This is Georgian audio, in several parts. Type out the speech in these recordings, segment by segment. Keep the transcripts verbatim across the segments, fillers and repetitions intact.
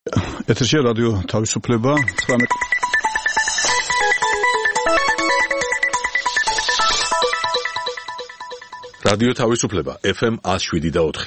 ეთერში რადიო თავისუფლება ცხრამეტ რადიო თავისუფლება ეფ ემ one oh seven და four.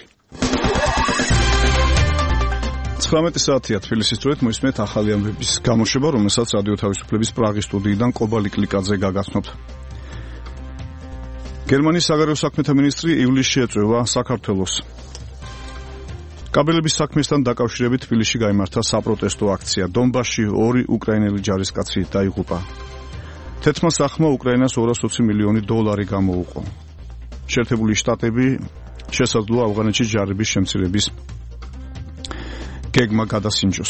ცხრამეტი საათია თბილისის დროით მოისმენთ ახალი ამბების გამოშვება, რომელსაც რადიო თავისუფლების პრაღის სტუდიიდან კობალი კლიკაძე გაგაცნობთ. გერმანიის საგარეო საქმეთა მინისტრი ივლისში ეწევა საქართველოს. კაბელების საქმესთან დაკავშირებით თბილისში გაიმართა საპროტესტო აქცია. დონბასში ორი უკრაინელი ჯარისკაცი დაიღუპა. თეთრმა სახმა უკრაინას ორას ოცი მილიონი დოლარი გამოუყო. შეერთებული შტატები შესაძლოა ავღანეთში ჯარების შემცირების გეგმა გადასინჯოს.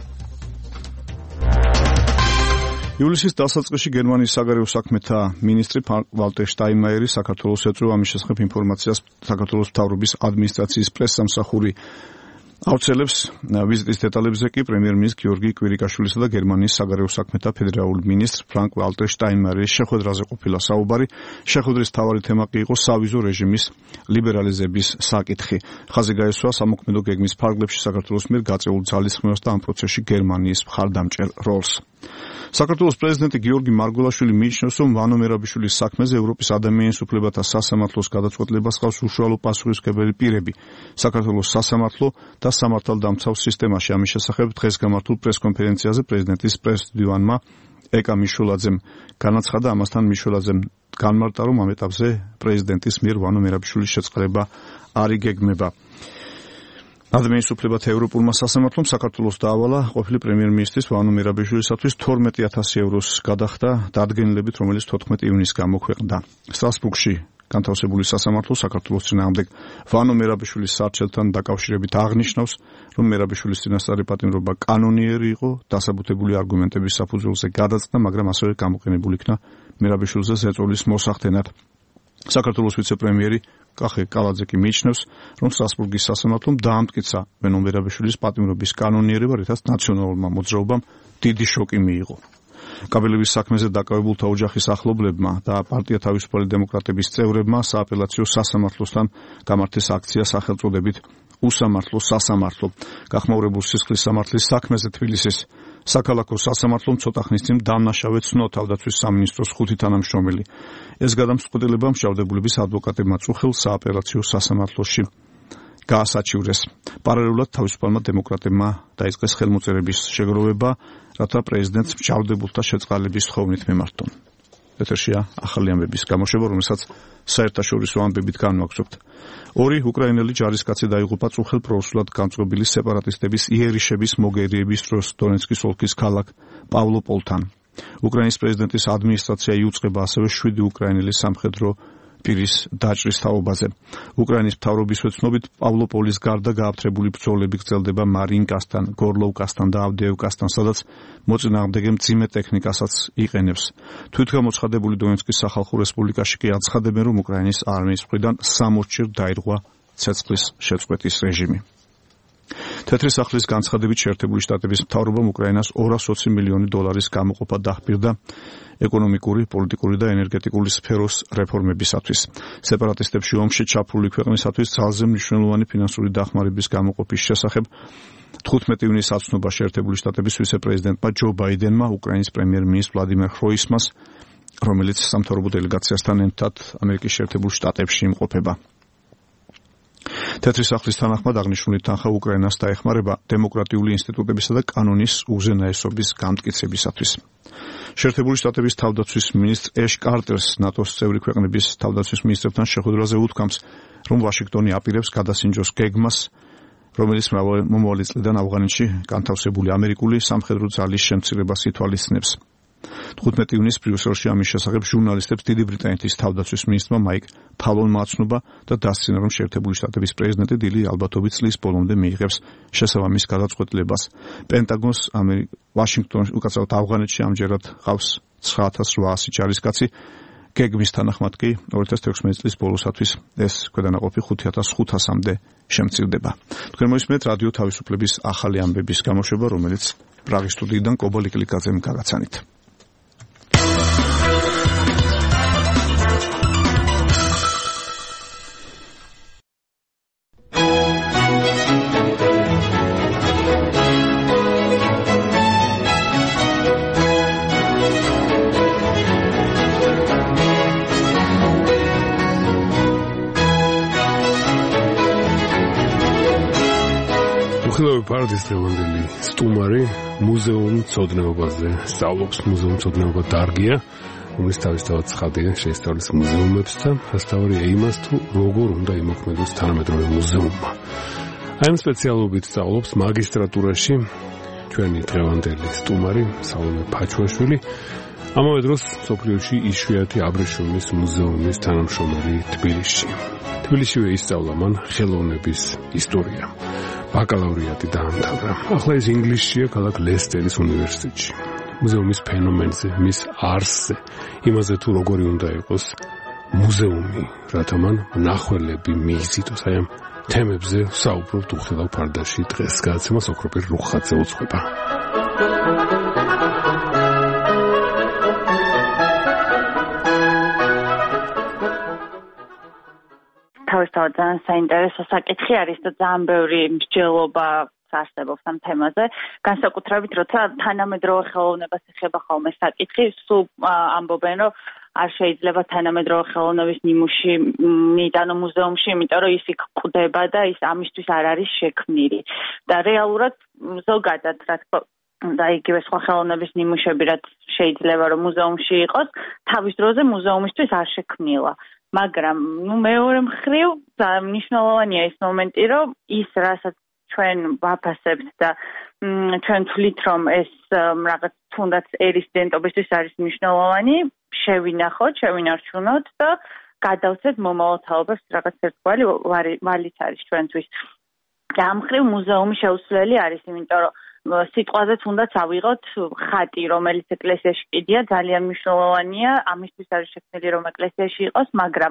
ივლისის დასაწყისში გერმანიის საგარეო საქმეთა მინისტრი ვალტერ შტაინმაიერი საქართველოს ეწევა ამის შესახებ ინფორმაციას საქართველოს მთავრობის ადმინისტრაციის პრესსამსახური აუცილებს. ვიზიტის დეტალებზე კი პრემიერ-მინისტრი გიორგი კვირიკაშვილისა და გერმანიის საგარეო საქმეთა ფედერალური მინისტრ ფრანკ ვალტერ შტაინმაიერის შეხვედრაზე ყოფილა საუბარი. შეხვედრის მთავარი თემა კი იყო სავიზო რეჟიმის ლიბერალიზების საკითხი. ხაზი გაესვა სამოქმედო გეგმის ფარგლებში საქართველოს მიერ გაწეულ ძალისხმევას და ამ პროცესში გერმანიის მხარდამჭერ როლს. საქართველოს პრეზიდენტი გიორგი მარგველაშვილი მიიჩნევს, რომ ვანო მერაბიშვილის საქმეზე ევროპის ადამიანის უფლებათა სასამართლოს გადაწყვეტილებას ჰყავს უშუალო პასუხისმგებელი პირები. საქართველოს სასამართლო და სამართალდამცავ სისტემაში. ამის შესახებ დღეს გამართულ პრესკონფერენციაზე პრეზიდენტის პრესდივანმა ეკა მიშულაძემ განაცხადა. ამასთან მიშულაძემ განმარტა, რომ ამ ეტაპზე პრეზიდენტის მიერ ვანო მერაბიშვილის შეწყება არ იგეგმება. ადამიანის უფლებათა ევროპულმა სასამართლომ საქართველოს დაავალა ყოფილი პრემიერ-მინისტრის ვანო მერაბიშვილისათვის თორმეტი ათასი ევროს გადახდა დადგენილებით, რომელიც თოთხმეტი ივნისს გამოქვეყნდა. სტრასბურგში განთავსებული სასამართლო საქართველოს წინააღმდეგ ვანო მერაბიშვილის სარჩელთან დაკავშირებით აღნიშნავს, რომ მერაბიშვილის წინასწარი პატიმრობა კანონიერი იყო, დასაბუთებული არგუმენტების საფუძველზე გადაწყდა, მაგრამ ასევე გამოყენებული იქნა მერაბიშვილზე ზეწოლის მოსახდენად. საქართველოს ვიცე-პრემიერი კახე კალაძე კი მიიჩნევს, რომ სტრასბურგის სასამართლომ დაამტკიცა ვანო მერაბიშვილის პატიმრობის კანონიერება, რითაც ნაციონალურმა მოძრაობამ დიდი შოკი მიიღო. კაბელების საქმეზე დაკავებულთა ოჯახის ახლობლებმა და პარტია თავისუფალი დემოკრატების წევრებმა სააპელაციო სასამართლოსთან გამართეს აქცია სახელწოდებით უსამართლო სასამართლო. გახმაურებულ სისხლის სამართლის საქმეზე თბილისის საქალაქო სასამართლომ ცოტა ხნის წინ დამნაშავე ცნო თავდაცვის სამინისტროს ხუთი თანამშრომელი. ეს გადამწყვეტილება მსჯავრდებულების ადვოკატებმა წუხელ სააპელაციო სასამართლოში გაასაჩივრეს. პარალელურად თავისუფალმა დემოკრატებმა დაიწყეს ხელმოწერების შეგროვება, რათა პრეზიდენტს მსჯავრდებულთა შეწყალების თხოვნით მემართონ. ეთერშია ახალი ამბების გამოშვება, რომელსაც საერთაშორისო ამბებით განვაგრძობთ. ორი უკრაინელი ჯარისკაცი დაიღუპა წუხელ პროუსულად გამწყობილი სეპარატისტების იერიშების მოგერიების დროს დონეცკის ოლქის ქალაქ პავლოპოლთან. უკრაინის პრეზიდენტის ადმინისტრაცია იუწყება ასევე შვიდი უკრაინელი სამხედრო პირის დაჭრის თაობაზე. უკრაინის მთავრობის ვეცნობით პავლოპოლის გარდა გააფთრებული ბრძოლები გრძელდება მარინკასთან, გორლოვკასთან და ავდეევკასთან, სადაც მოწინააღმდეგე მძიმე ტექნიკასაც იყენებს. თვითგამოცხადებული დონეცკის სახალხო რესპუბლიკაში კი აცხადებენ, რომ უკრაინის არმიის მხრიდან სამოცჯერ დაირღვა ცეცხლის შეწყვეტის რეჟიმი. თეთრი სახლის განცხადებით შეერთებული შტატების მთავრობამ უკრაინას ორას ოცი მილიონი დოლარის გამოყოფა დაჰპირდა ეკონომიკური, პოლიტიკური და ენერგეტიკული სფეროს რეფორმებისათვის. სეპარატისტებში ომში ჩაფრული ქვეყნისათვის ძალზე მნიშვნელოვანი ფინანსური დახმარების გამოყოფის შესახებ თხუთმეტი ივნისს აცნობა შეერთებული შტატების ვიცე-პრეზიდენტმა ჯო ბაიდენმა უკრაინის პრემიერ-მინისტრ ვლადიმერ ხროისმას, რომელიც სამთავრობო დელეგაციასთან ერთად ამერიკის შეერთებულ შტატებში იმყოფება. თეთრი სახლის თანახმად აღნიშნული თანხა უკრაინას დაეხმარება დემოკრატიული ინსტიტუტებისა და კანონის უზენაესობის გამტკიცებისათვის. შეერთებული შტატების თავდაცვის მინისტრ ეშ კარტერს ნატოს წევრი ქვეყნების თავდაცვის მინისტრებთან შეხვედრაზე უთქვამს, რომ ვაშინგტონი აპირებს გადასინჯოს გეგმას, რომელიც მომავალი წლიდან ავღანეთში განთავსებული ამერიკული სამხედრო ძალის შემცირებას ითვალისწინებს. თხუთმეტი ივნისს ბრიუსელში ამის შესახებ ჟურნალისტებს დიდი ბრიტანეთის თავდაცვის მინისტრმა მაიკ ფალონმა აცნობა და დასცინა, რომ შეერთებული შტატების პრეზიდენტი დილი ალბათობით წლის ბოლომდე მიიღებს შესაბამის გადაწყვეტილებას. პენტაგონს ვაშინგტონში უკაცრავად ავღანეთში ამჯერად ყავს ცხრა ათას რვაასი ჯარისკაცი. გეგმის თანახმად კი ორი ათას თექვსმეტი წლის ბოლოსათვის ეს ქვედანაყოფი ხუთი ათას ხუთასამდე შემცირდება. თქვენ მოისმენთ რადიო თავისუფლების ახალი ამბების გამოშვება, რომელიც პრაღის სტუდიიდან კობალი კლიკაძემ გაგაცანით. Უხილავი პარადის დღევანდელი სტუმარი მუზეუმ მცოდნეობაზე სწავლობს მუზეუმ მცოდნეობა დარგია, რომელიც თავისთავად ცხადია შეისწავლის მუზეუმებს და ასთავარია იმას, თუ როგორ უნდა იმოქმედოს თანამედროვე მუზეუმმა. აი ამ სპეციალობით სწავლობს მაგისტრატურაში ჩვენი დღევანდელი სტუმარი სალომე ფაჩუაშვილი. ამავე დროს მსოფლიოში იშვიათი აბრეშუმის მუზეუმის თანამშრომელი თბილისში. თბილისშივე ისწავლა მან ხელოვნების ისტორია. ბაკალავრიატი დაამთავრა. ახლა ის ინგლისშია ქალაქ ლესტერის უნივერსიტეტში. მუზეუმის ფენომენზე, მის არსზე, იმაზე თუ როგორი უნდა იყოს მუზეუმი, რათა მან მნახველები მიიზიდოს. აი ამ თემებზე საუბრობთ უხილავ ფარდაში დღეს გადაცემას ოქროპირ რუხაძე უძღვება. თავისთავად ძალიან საინტერესო საკითხი არის და ძალიან ბევრი მსჯელობა არსებობს ამ თემაზე. განსაკუთრებით, როცა თანამედროვე ხელოვნებას ეხება ხოლმე საკითხი, სულ ამბობენ, რომ არ შეიძლება თანამედროვე ხელოვნების ნიმუში მიიტანო მუზეუმში, იმიტომ რომ ის იქ კვდება და ის ამისთვის არ არის შექმნილი. და რეალურად ზოგადად, რა თქმა უნდა, იგივე სხვა ხელოვნების ნიმუშები, რაც შეიძლება რომ მუზეუმში იყოს, თავის დროზე მუზეუმისთვის არ შექმნილა. მაგრამ ნუ მეორე მხრივ მნიშვნელოვანია ის მომენტი, რომ ის რასაც ჩვენ ვაფასებთ და ჩვენ თვლით, რომ ეს რაღაც თუნდაც ერისიდენტობისთვის არის მნიშვნელოვანი, შევინახოთ, შევინარჩუნოთ და გადავცეთ მომავალ თაობებს რაღაც ერთგვარი ვალიც არის ჩვენთვის. და ამ მხრივ მუზეუმი შეუცვლელი არის, იმიტომ რომ სიტყვაზე თუნდაც ავიღოთ ხატი, რომელიც ეკლესიაში კიდია, ძალიან მნიშვნელოვანია, ამისთვის არის შექმნილი, რომ ეკლესიაში იყოს, მაგრამ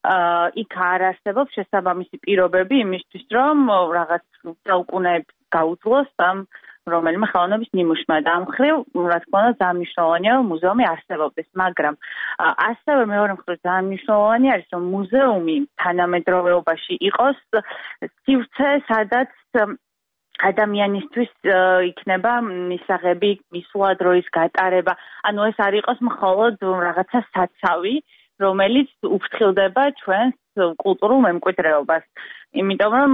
იქ არ არსებობს შესაბამისი პირობები იმისთვის, რომ რაღაც საუკუნეებს გაუძლოს ამ რომელიმე ხელოვნების ნიმუშმა. და ამ მხრივ, რა თქმა უნდა, ძალიან მნიშვნელოვანია, რომ მუზეუმი არსებობდეს, მაგრამ ასევე მეორე მხრივ ძალიან მნიშვნელოვანი არის, რომ მუზეუმი თანამედროვეობაში იყოს სივრცე, სადაც ადამიანისთვის იქნება მისაღები, მისვლა დროის გატარება. ანუ ეს არ იყოს მხოლოდ რაღაცა საცავი, რომელიც უფრთხილდება ჩვენს კულტურულ მემკვიდრეობას. იმიტომ რომ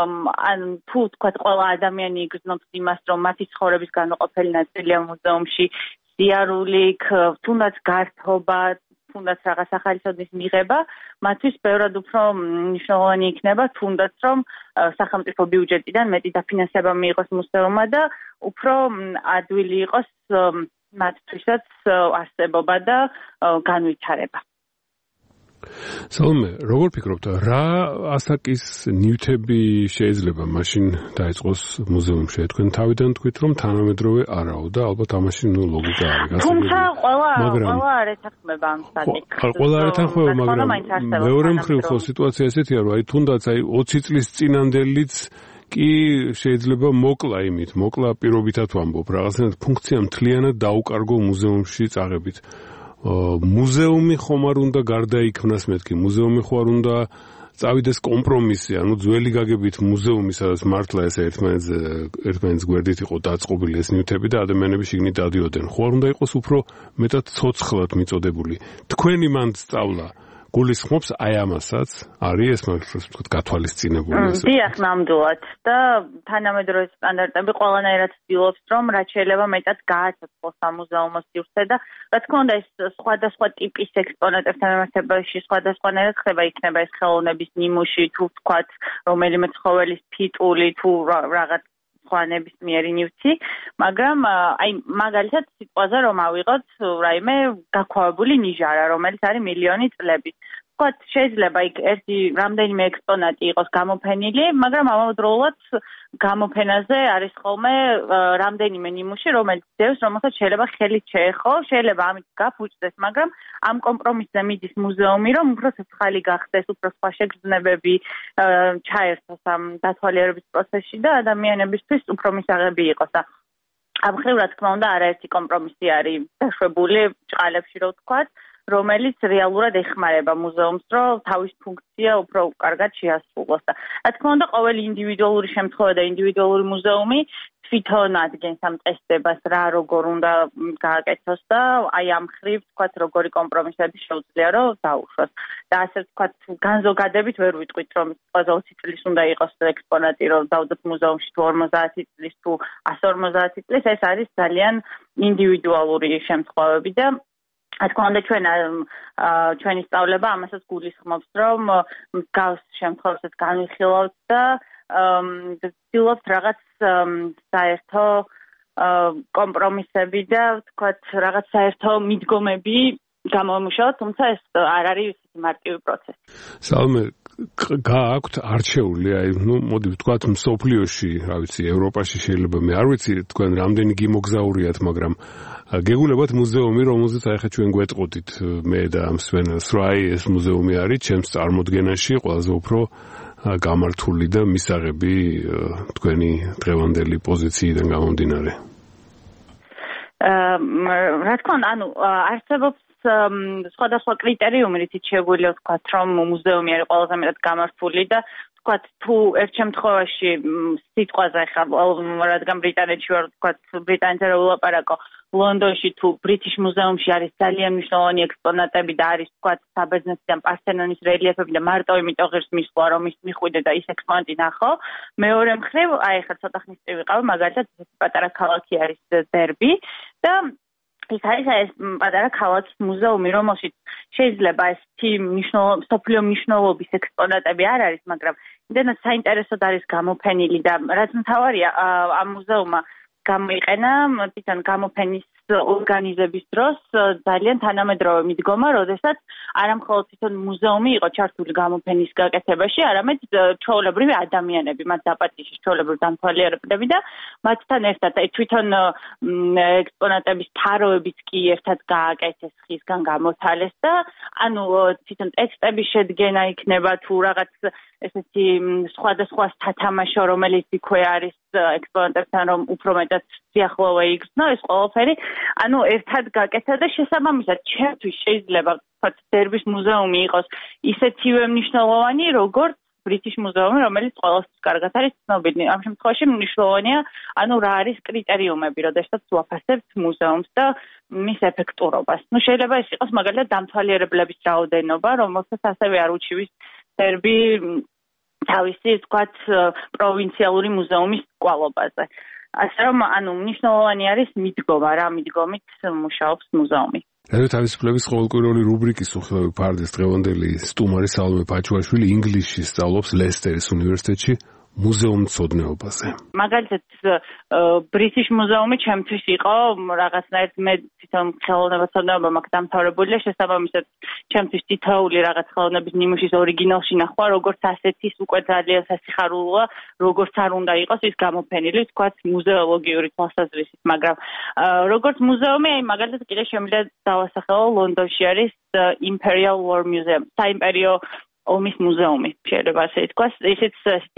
ან თუ თქვათ ყველა ადამიანი იგრძნობს იმას, რომ მათი ცხოვრების განუყოფელი ნაწილია მუზეუმში, სიარული, თუნდაც გართობა, თუნდაც რაღაც ახალი ცოდნის მიღება, მათთვის ბევრად უფრო მნიშვნელოვანი იქნება, თუნდაც რომ სახელმწიფო ბიუჯეტიდან მეტი დაფინანსება მიიღოს მუზეუმმა და უფრო ადვილი იყოს მათთვისაც არსებობა და განვითარება. სალომე, როგორ ფიქრობთ, რა ასაკის ნივთები შეიძლება მაშინ დაიწყოს მუზეუმში? თქვენ თავიდან თქვით, რომ თანამედროვე არაო და ალბათ ამაში ნუ ლოგიკა არის. თუმცა ყველა ყველა არ ეთანხმება ამ საკითხს. ყველა არ ეთანხმება, მაგრამ მეორე მხრივ ხო სიტუაცია ესეთია, რომ აი თუნდაც აი ოცი წლის წინანდელიც კი შეიძლება მოკლა იმით, მოკლა პირობითად ვამბობ, რაღაცნაირად ფუნქცია მთლიანად დაუკარგო მუზეუმში წაღებით. მუზეუმი ხომ არ უნდა გარდაიქმნას, მეთქი მუზეუმი ხო არ უნდა წავიდეს კომპრომისი, ანუ ძველი გაგებით მუზეუმი, სადაც მართლა ეს ერთმანეთზე ერთმანეთის გვერდით იყო დაწყობილი ეს ნივთები და ადამიანები შიგნით დადიოდნენ. ხო არ უნდა იყოს უფრო მეტად ცოცხლად მიწოდებული. თქვენი მან სწავლა გულისხმობს აი ამასაც, არის ეს მაგალითად ვთქვათ გათვალისწინებული ესე. დიახ, ნამდვილად და თანამედროვე სტანდარტები ყველანაირად ცდილობს, რომ რაც შეიძლება მეტად გააცოცხლოს სამუზეუმო სივრცე და რა თქმა უნდა ეს სხვადასხვა ტიპის ექსპონატებთან მიმართებაში სხვადასხვანაირად ხდება, იქნება ეს ხელოვნების ნიმუში, თუ ვთქვათ რომელიმე ცხოველის ფიტული, თუ რაღაც სხვა ნებისმიერი ნივთი, მაგრამ აი მაგალითად სიტყვაზე რომ ავიღოთ რაიმე გაქვავებული ნიჟარა, რომელიც არის მილიონი წლები. ვთქვათ, შეიძლება იქ ერთი რამდენიმე ექსპონატი იყოს გამოფენილი, მაგრამ ამავდროულად გამოფენაზე არის ხოლმე რამდენიმე ნიმუში, რომელიც დევს, რომელსაც შეიძლება ხელით შეეხო, შეიძლება ამით გაფუჭდეს, მაგრამ ამ კომპრომისზე მიდის მუზეუმი, რომ უფრო ცოცხალი გახდეს, უფრო სხვა შეგრძნებები ჩაერთოს ამ დათვალიერების პროცესში და ადამიანებისთვის უფრო მისაღები იყოს. ამ მხრივ, რა თქმა უნდა, არაერთი კომპრომისი არის დაშვებული ჭყალებში, რო ვთქვათ, რომელიც რეალურად ეხმარება მუზეუმს, რომ თავის ფუნქცია უფრო კარგად შეასრულოს. და რა თქმა უნდა, ყოველი ინდივიდუალური შემთხვევა და ინდივიდუალური მუზეუმი თვითონ ადგენს ამ წესდებას რა როგორ უნდა გააკეთოს და აი ამ ხრივ თქვათ როგორი კომპრომისები შეუძლია რომ დაუშვას და ასე თქვათ განზოგადებით ვერ ვიტყვით რომ ყველაზე ოცი წლის უნდა იყოს ექსპონატი რომ დავდოთ მუზეუმში თუ ორმოცდაათი წლის თუ εκατი ორმოცდაათი წლის ეს არის ძალიან ინდივიდუალური შემთხვევები და რა თქმა უნდა ჩვენ ჩვენი სწავლება ამასაც გულისხმობს რომ მსგავს შემთხვევასაც განვიხილავთ და ვცდილობთ რაღაც საერთო კომპრომისები და თქვათ რაღაც საერთო მიდგომები გამომუშავოთ, თუმცა ეს არ არის მარტივი პროცესი. სალმე, გააქვთ არჩეული, აი, ნუ მოდი ვთქვათ, მსოფლიოში, რა ვიცი, ევროპაში შეიძლება მე არ ვიცი, თქვენ რამდენი გიმოგზაურიათ, მაგრამ გეგულებათ მუზეუმი, რომელზეც აი ხა ჩვენ გვეტყოდით, მე და ამ სვენელს, რა აი ეს მუზეუმი არის ჩემს წარმოდგენაში ყველაზე უფრო გამართული და მისაღები თქვენი დღევანდელი პოზიციიდან გამომდინარე. რა თქმა უნდა, ანუ არსებობს სხვადასხვა კრიტერიუმი, რითიც შეგვიძლია ვთქვათ, რომ მუზეუმი არის ყველაზე მეტად გამართული და ვთქვათ, თუ ერთ შემთხვევაში სიტყვაზე ხა რადგან ბრიტანეთში ვარ, ვთქვათ, ბრიტანეთზე რა ვილაპარაკო, ლონდონში თუ ბრიტიშ მუზეუმში არის ძალიან მნიშვნელოვანი ექსპონატები და არის ვთქვათ საბერძნეთიდან პართენონის რელიეფები და მარტო იმიტომ ღირს მისვლა რომ ის მიხვიდე და ის ექსპონატი ნახო. მეორე მხრივ, აი ხა ცოტა ხნის წინ ვიყავი, მაგალითად პატარა ქალაქი არის დერბი და ის არის ეს პატარა ქალაქის მუზეუმი, რომელშიც შეიძლება ეს მნიშვნელოვანი სოფლიო მნიშვნელობის ექსპონატები არ არის, მაგრამ იმდენად საინტერესოდ არის გამოფენილი და რაც მთავარია ამ მუზეუმმა გამოიყენა თვითონ გამოფენის ორგანიზების დროს ძალიან თანამედროვე მიდგომა, როდესაც არა მხოლოდ თვითონ მუზეუმი იყო ჩართული გამოფენის გაკეთებაში, არამედ ჩვეულებრივი ადამიანები, მათ დაპატიჟეს ჩვეულებრივი დამთვალიერებლები და მათთან ერთად აი თვითონ ექსპონატების თაროებიც კი ერთად გააკეთეს, ხისგან გამოთალეს და ანუ თვითონ ტექსტების შედგენა იქნება თუ რაღაც ესეთი სხვადასხვა სათამაშო, რომელიც იქვე არის ექსპონატებთან რომ უფრო მეტად სიახლოვე იგრძნო ეს ყველაფერი, ანუ ერთად გაკეთა და შესაბამისად ჩემთვის შეიძლება ვთქვათ დერბის მუზეუმი იყოს ისეთივე მნიშვნელოვანი, როგორც ბრიტიშ მუზეუმი, რომელიც ყველასთვის კარგად არის ცნობილი. ამ შემთხვევაში მნიშვნელოვანია, ანუ რა არის კრიტერიუმები, როდესაც ვაფასებთ მუზეუმს და მის ეფექტურობას. ნუ შეიძლება ეს იყოს მაგალითად დამთვალიერებლების რაოდენობა, რომელსაც ასევე არ უჩივის დერბი თავისი თქვათ პროვინციალური მუზეუმის კვალობაზე. ასე რომ ანუ მნიშვნელოვანი არის მიდგომა, რა მიდგომით მუშაობს მუზეუმი. რადგან თავისუფლების ყოველკვირეული რუბრიკის უხილავი ფარდის დღევანდელი სტუმარი სალმე ბაჩუაშვილი ინგლისში სწავლობს ლესტერის უნივერსიტეტში მუზეუმმცოდნეობაზე. მაგალითად ბრიტიშ მუზეუმი ჩემთვის იყო რაღაცნაირად მე თვითონ ხელოვნებაცოდნეობა მაქვს დამთავრებული და შესაბამისად ჩემთვის თითოეული რაღაც ხელოვნების ნიმუშის ორიგინალში ნახვა როგორც ასეთის უკვე ძალიან სასიხარულოა, როგორც არ უნდა იყოს ის გამოფენილი, თქვათ მუზეოლოგიური თვალსაზრისით, მაგრამ როგორც მუზეუმი, აი მაგალითად კიდე შემიძლია დავასახელო ლონდონში არის Imperial War Museum, საიმპერიო ომის მუზეუმი, შეიძლება ასე ითქვას, ისიც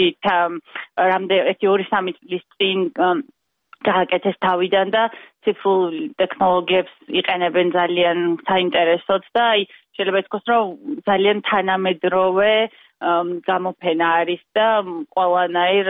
რამდენი ორი სამი წლის წინ გააკეთეს თავიდან და ციფრულ ტექნოლოგიებს იყენებენ ძალიან საინტერესოდ და აი შეიძლება ითქვას, რომ ძალიან თანამედროვე გამოფენა არის და ყველანაირ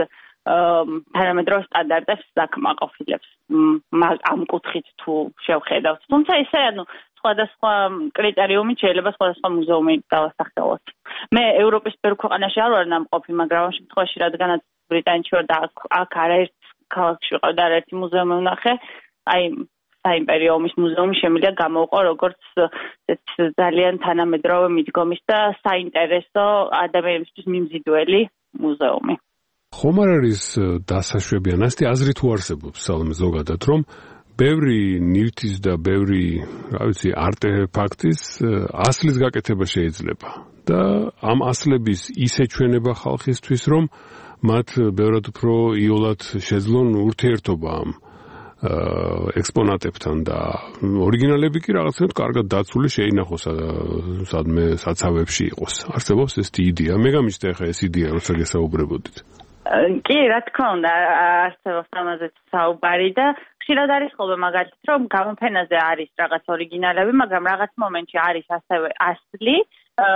თანამედროვე სტანდარტებს საკმაყოფილებს ამ კუთხით თუ შევხედავთ. თუმცა ისე ანუ სხვადასხვა კრიტერიუმი შეიძლება სხვადასხვა მუზეუმი დავასახელოთ. მე ევროპის ბევრ ქვეყანაში არ ვარ ნამყოფი, მაგრამ ამ შემთხვევაში რადგანაც ბრიტანეთში ვარ და აქ არაერთ ქალაქში ვიყავ და არაერთი მუზეუმი ვნახე, აი საიმპერიო ომის მუზეუმი შემიძლია გამოვყო როგორც ძალიან თანამედროვე მიდგომის და საინტერესო ადამიანისთვის მიმზიდველი მუზეუმი. ხომ არ არის დასაშვებიან ასეთი აზრი თუ არსებობს სალმე ზოგადად, რომ ბევრი ნივთის და ბევრი, რა ვიცი, არტეფაქტის ასლის გაკეთება შეიძლება და ამ ასლების ისე ჩვენება ხალხისთვის, რომ მათ ბევრად უფრო იოლად შეძლონ ურთიერთობა ამ ექსპონატებთან და ორიგინალები კი რაღაცნაირად კარგად დაცული შეინახოს სადმე საცავებში იყოს. არსებობს ესეთი იდეა. მე გამიჩნდა ხა ეს იდეა, როცა გესაუბრებოდით. კი, რა თქმა უნდა, არსებობს ამაზეც საუბარი და ხშირად არის ხოლმე მაგალითად, რომ გამოფენაზე არის რაღაც ორიგინალები, მაგრამ რაღაც მომენტში არის ასევე ასლი, რაც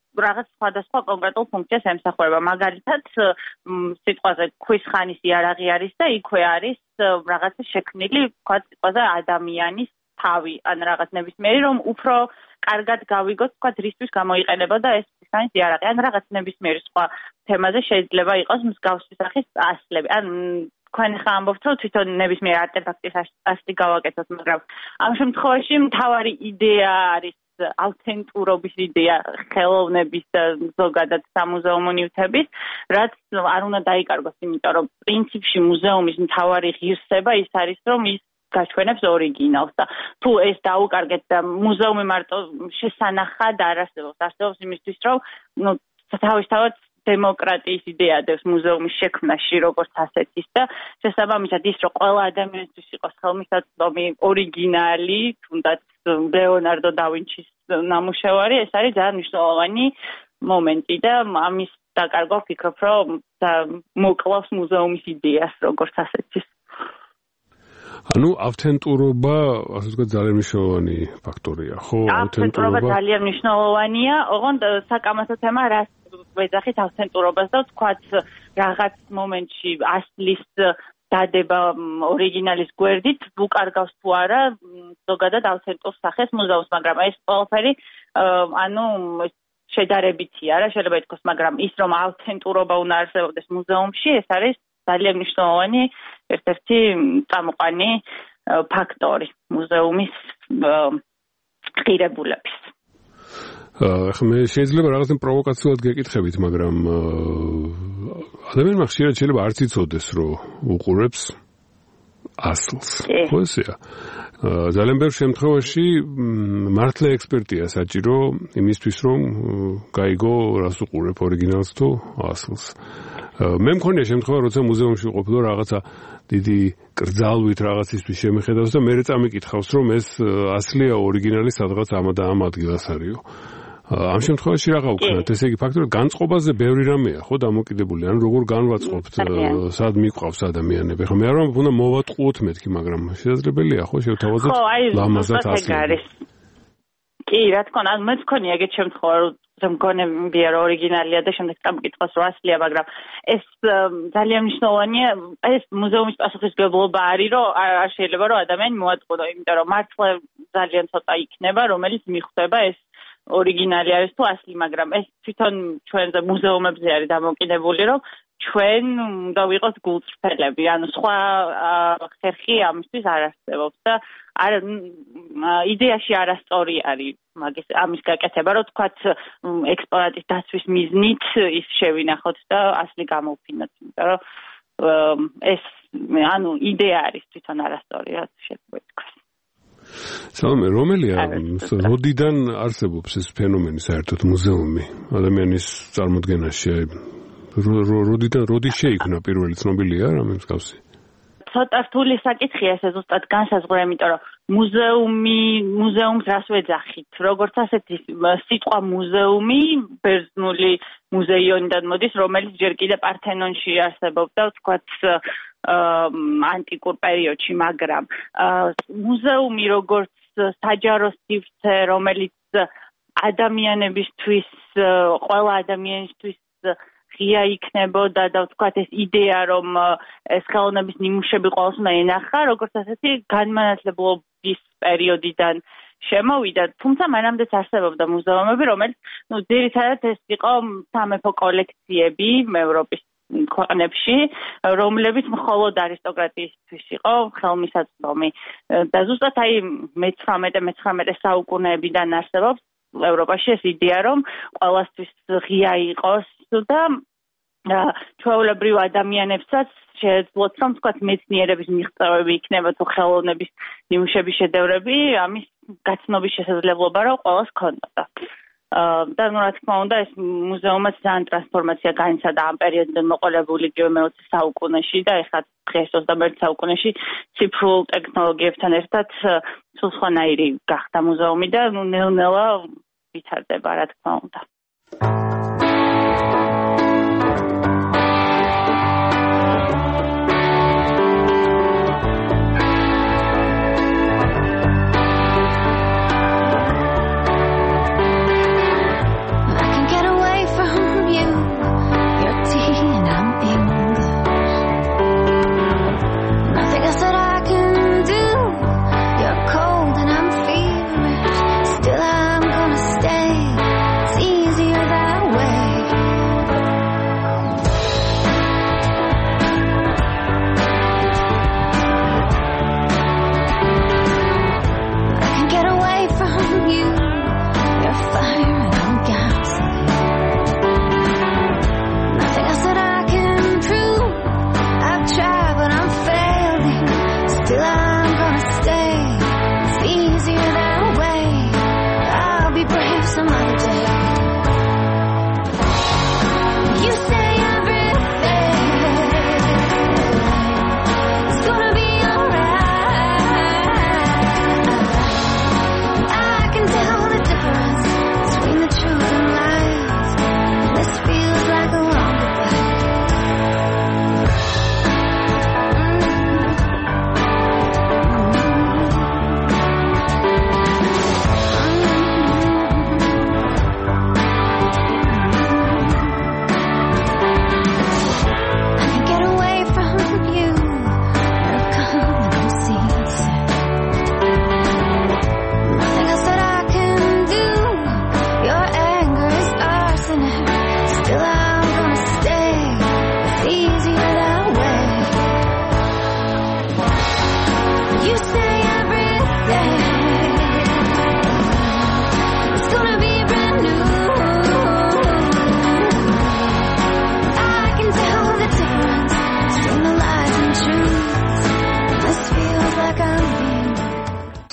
რაღაც სხვადასხვა კონკრეტულ ფუნქციას ემსახურება. მაგალითად, სიტყვაზე ქვის ხანის იარაღი არის და იქვე არის რაღაცა შექმნილი, თქვა სიტყვაზე ადამიანის თავი, ან რაღაც ნებისმიერი, რომ უფრო კარგად გავიგოთ, თქვა რისთვის გამოიყენებოდა ეს ქვის ხანის იარაღი, ან რაღაც ნებისმიერი სხვა თემაზე შეიძლება იყოს მსგავსი სახის ასლები. ან თქვენ ხა ამბობთ, რომ თვითონ ნებისმიერ არტეფაქტის ასლი გავაკეთოთ, მაგრამ ამ შემთხვევაში მთავარი იდეა არის ავთენტურობის იდეა ხელოვნების და ზოგადად სამუზეუმო ნივთების, რაც არ უნდა დაიკარგოს, იმიტომ რომ პრინციპში მუზეუმის მთავარი ღირსება ის არის, რომ ის გაჩვენებს ორიგინალს და თუ ეს დაუკარგეთ და მუზეუმი მარტო შესანახად არ არსებობს, არსებობს იმისთვის, რომ ნუ თავისთავად დემოკრატიის იდეა დევს მუზეუმის შექმნაში როგორც ასეთის და შესაბამისად ის რომ ყველა ადამიანისთვის იყოს ხელმისაწვდომი ორიგინალი, თუნდაც ლეონარდო და ვინჩის ნამუშევარი, ეს არის ძალიან მნიშვნელოვანი მომენტი და ამის დაკარგვა ვფიქრობ, რომ მოკლავს მუზეუმის იდეას როგორც ასეთის. ანუ ავთენტურობა, ასე ვთქვათ, ძალიან მნიშვნელოვანი ფაქტორია, ხო? ავთენტურობა ძალიან მნიშვნელოვანია, ოღონდ საკამათო თემა რას ვეძახით ავთენტურობას და ვთქვათ რაღაც მომენტში ასლის დადება ორიგინალის გვერდით უკარგავს თუ არა ზოგადად ავთენტურ სახეს მუზეუმს, მაგრამ ეს ყველაფერი ანუ შედარებითია რა, შეიძლება ითქვას, მაგრამ ის რომ ავთენტურობა უნდა არსებობდეს მუზეუმში, ეს არის ძალიან მნიშვნელოვანი ერთ-ერთი წამყვანი ფაქტორი მუზეუმის ღირებულების. ახლა მე შეიძლება რაღაცა პროვოკაციულად გეკითხებით, მაგრამ ადამიანმა ხშირად შეიძლება არც იცოდეს, რომ უყურებს ასლს. ხო ესეა. ძალიან ბევრ შემთხვევაში მართლა ექსპერტია საჭირო იმისთვის, რომ გაიგო რას უყურებ, ორიგინალს თუ ასლს. მე მქონია შემთხვევა, როცა მუზეუმში ვყოფილო რაღაცა დიდი კრძალვით რაღაცისთვის შემეხედავს და მე წამიკითხავს, რომ ეს ასლია ორიგინალი სადღაც ამ და ამ ადგილას არისო. ამ შემთხვევაში რა გავქნათ? ესე იგი ფაქტორი განწყობაზე ბევრი რამეა, ხო, დამოკიდებული. ანუ როგორ განვაწყობთ, სად მიყვავს ადამიანები. ხო, მე არ ვამბობ, უნდა მოვატყუოთ მეთქი, მაგრამ შესაძლებელია, ხო, შევთავაზოთ ლამაზად ასლი. კი, რა თქმა უნდა, მეც მქონია ეგეთ შემთხვევა, რომ მგონებია რომ ორიგინალია და შემდეგ წამკითხავს რომ ასლია, მაგრამ ეს ძალიან მნიშვნელოვანია, ეს მუზეუმის პასუხისმგებლობა არის, რომ არ შეიძლება რომ ადამიანი მოატყუო, იმიტომ რომ მართლა ძალიან ცოტა იქნება, რომელიც მიხვდება ეს ორიგინალი არის თუ ასლი, მაგრამ ეს თვითონ ჩვენზე მუზეუმებზე არის დამოკიდებული, რომ ჩვენ უნდა ვიყოთ გულწრფელები, ანუ სხვა ხერხი ამისთვის არ არსებობს და არ იდეაში არასწორი არის მაგის ამის გაკეთება, რომ თქვათ ექსპონატის დაცვის მიზნით ის შევინახოთ და ასლი გამოვფინოთ, იმიტომ რომ ეს ანუ იდეა არის თვითონ არასწორი, რაც შეიძლება ითქვას. სალომე, რომელია როდიდან არსებობს ეს ფენომენი საერთოდ მუზეუმი ადამიანის წარმოდგენაში? როდიდან როდის შეიქმნა პირველი ცნობილია რამე მსგავსი? ცოტა რთული საკითხია ეს ზუსტად განსაზღვრა, იმიტომ რომ მუზეუმი, მუზეუმს რას ვეძახით? როგორც ასეთი სიტყვა მუზეუმი ბერძნული მუზეიონიდან მოდის, რომელიც ჯერ კიდე პართენონში არსებობდა, ვთქვათ, ანტიკურ პერიოდში, მაგრამ მუზეუმი როგორც საჯარო სივრცე, რომელიც ადამიანებისთვის, ყველა ადამიანისთვის ღია იქნებოდა და ვთქვათ ეს იდეა რომ ეს ხელოვნების ნიმუშები ყოველს უნდა ენახა, როგორც ასეთი განმანათლებლობის პერიოდიდან შემოვიდა, თუმცა მანამდეც არსებობდა მუზეუმები, რომელიც ნუ ძირითადად ეს იყო სამეფო კოლექციები ევროპის ქვეყნებში, რომლებიც მხოლოდ არისტოკრატიისთვის იყო ხელმისაწვდომი და ზუსტად აი მეცხრამეტე საუკუნეებიდან არსებობს ევროპაში ეს იდეა, რომ ყველასთვის ღია იყოს და ჩვეულებრივ ადამიანებსაც შეეძლოთ, რომ თქვათ მეცნიერების მიღწევები იქნება თუ ხელოვნების ნიმუშების შედევრები, ამის გაცნობის შესაძლებლობა რომ ყველას ქონოდა. და ნუ რა თქმა უნდა ეს მუზეუმაც ძალიან ტრანსფორმაცია განიცადა ამ პერიოდიდან მოყოლებული მეოცე საუკუნეში და ეხლა დღეს ოცდამეერთე საუკუნეში ციფრულ ტექნოლოგიებთან ერთად სულ სხვანაირი გახდა მუზეუმი და ნუ ნელ-ნელა ვითარდება რა თქმა უნდა. I can get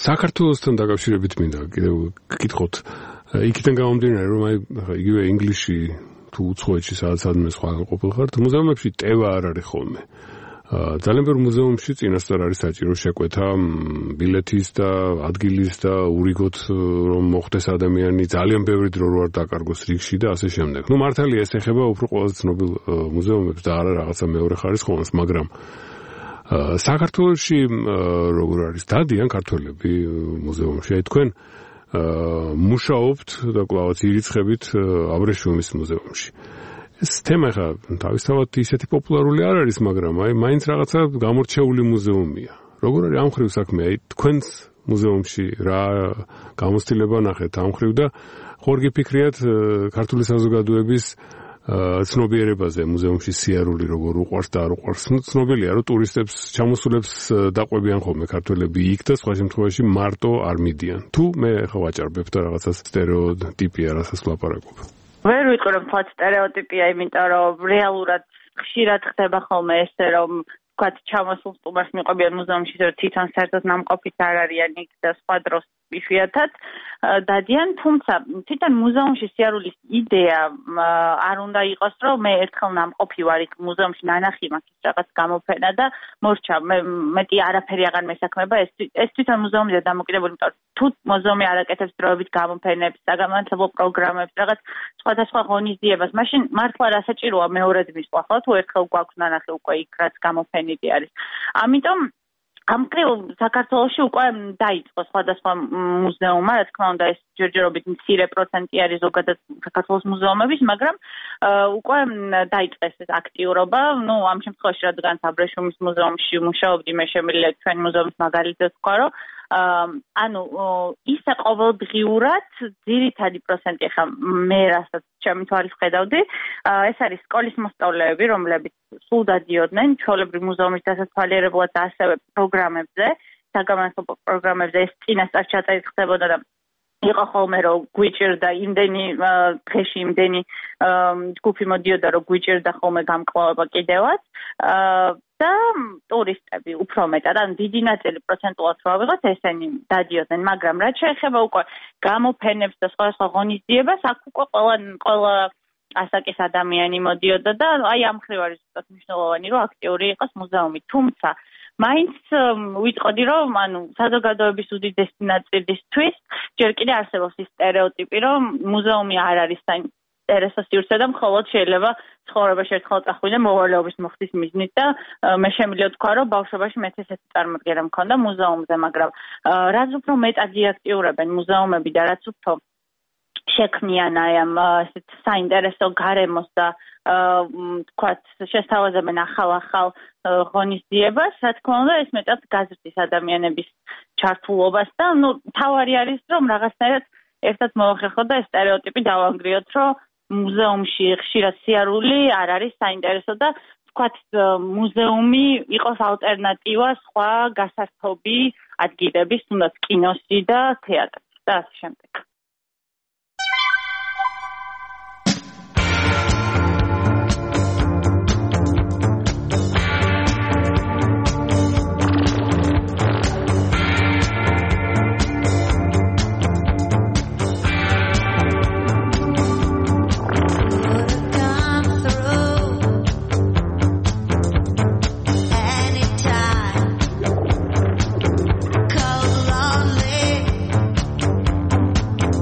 საქართველოსთან დაკავშირებით მინდა კიდევ გკითხოთ. იქიდან გამომდინარე, რომ აი იგივე ინგლისში თუ უცხოეთში სადაც ადმე სხვა ყოფილხართ, მუზეუმებში ტევა არ არის ხოლმე. ძალიან ბევრ მუზეუმში წინასწარ არის საჭირო შეკვეთა ბილეთის და ადგილის და ურიგოთ რომ მოხდეს ადამიანი ძალიან ბევრი დრო რო არ დაკარგოს რიგში და ასე შემდეგ. ნუ მართალია ეს ეხება უფრო ყველაზე ცნობილ მუზეუმებს და არა რაღაცა მეორე ხარისხოვანს, მაგრამ საქართველოში როგორ არის დადიან ქართველები მუზეუმში? აი თქვენ მუშაობთ და კვლავაც ირიცხებით აბრეშუმის მუზეუმში. ეს თემა ხა თავისთავად ისეთი პოპულარული არ არის, მაგრამ აი მაინც რაღაცა გამორჩეული მუზეუმია. როგორ არის ამ ხრივ საქმე? აი თქვენს მუზეუმში რა გამოცდილება ნახეთ ამ ხრივ და ხორ გიფიქრიათ ქართული საზოგადოების ცნობიერებაზე მუზეუმში სიარული როგორ უყვარს და არ უყვარს. ცნობილია რომ ტურისტებს ჩამოსულებს დაყვებიან ხოლმე ქართველები იქ და სხვა შემთხვევაში მარტო არ მიდიან. თუ მე ხო ვაჭარბებ და რაღაცა სტერეოტიპია რასაც ვლაპარაკობ. ვერ ვიტყვი რომ თქვა სტერეოტიპია, იმიტომ რომ რეალურად ხშირად ხდება ხოლმე ესე რომ თქვა ჩამოსულ სტუმარს მიყვებიან მუზეუმში, რომ თვითონ საერთოდ ნამყოფით არ არიან იქ და სხვა დროს იშვიათად დადიან, თუმცა თვითონ მუზეუმში სიარულის იდეა არ უნდა იყოს, რომ მე ერთხელ ნამყოფი ვარ იქ მუზეუმში, ნანახი მაქვს რაღაც გამოფენა და მორჩა, მე მეტი არაფერი აღარ მესაქმება, ეს ეს თვითონ მუზეუმია დამოკიდებული, იმიტომ რომ თუ მუზეუმი არ აკეთებს დროებით გამოფენებს, საგამომცემლო პროგრამებს, რაღაც სხვადასხვა ღონისძიებას, მაშინ მართლა რა საჭიროა მეორედ მისვლა, ხო? თუ ერთხელ გვაქვს ნანახი უკვე იქ რაც გამოფენილი არის. ამიტომ ამ კრივ საქართველოში უკვე დაიწყო სხვადასხვა მუზეუმმა, რა თქმა უნდა, ეს ჯერჯერობით მცირე პროცენტი არის ზოგადად საქართველოს მუზეუმების, მაგრამ უკვე დაიწყეს ეს აქტიურობა. ნუ ამ შემთხვევაში რადგან აბრეშუმის მუზეუმში მუშაობდი, მე შემიძლია თქვენ მუზეუმის მაგალითად ვთქვა, რომ ანუ ისე ყოველდღიურად ძირითადი პროცენტი ხა მე რასაც ჩემი თვალის ხედავდი, ეს არის სკოლის მოსწავლეები, რომლებიც სულ დადიოდნენ ჩვეულებრივ მუზეუმის დასაცვალიერებლად და ასევე პროგრამებზე, საგამომცემლო პროგრამებზე, ეს წინასწარ ჩაწერით ხდებოდა და იყო ხოლმე რომ გვიჭირდა იმდენი დღეში იმდენი ჯგუფი მოდიოდა რომ გვიჭირდა ხოლმე გამკლავება კიდევაც და ტურისტები უფრო მეტად, ან დიდი ნაწილი პროცენტულად რა ვიღოთ, ესენი დადიოდნენ, მაგრამ რაც შეეხება უკვე გამოფენებს და სხვადასხვა ღონისძიებას, აქ უკვე ყველა ყველა ასაკის ადამიანი მოდიოდა და აი ამ ხრივ არის ზუსტად მნიშვნელოვანი, რომ აქტიური იყოს მუზეუმი, თუმცა მაინც ვიტყოდი, რომ ანუ საზოგადოების უდიდესი ნაწილისთვის ჯერ კიდე არსებობს ის სტერეოტიპი, რომ მუზეუმი არ არის საინტერესო სივრცე და მხოლოდ შეიძლება ცხოვრებაში ერთხელ წახვიდე მოვალეობის მოხდის მიზნით და მე შემიძლია ვთქვა, რომ ბავშვობაში მეც ესეთი წარმოდგენა მქონდა მუზეუმზე, მაგრამ რაც უფრო მეტად იაქტიურებენ მუზეუმები და რაც უფრო შექმნიან აი ამ ესეთ საინტერესო გარემოს და თქვათ შესთავაზებენ ახალ-ახალ ღონისძიებას, რა თქმა უნდა, ეს მეტად გაზრდის ადამიანების ჩართულობას და ნუ თავარი არის, რომ რაღაცნაირად ერთად მოახერხოთ და ეს სტერეოტიპი დავანგრიოთ, რომ მუზეუმში ხშირად სიარული არ არის საინტერესო და თქვათ მუზეუმი იყოს ალტერნატივა სხვა გასართობი ადგილების, თუნდაც კინოსი და თეატრი და ასე შემდეგ. Cold, lonely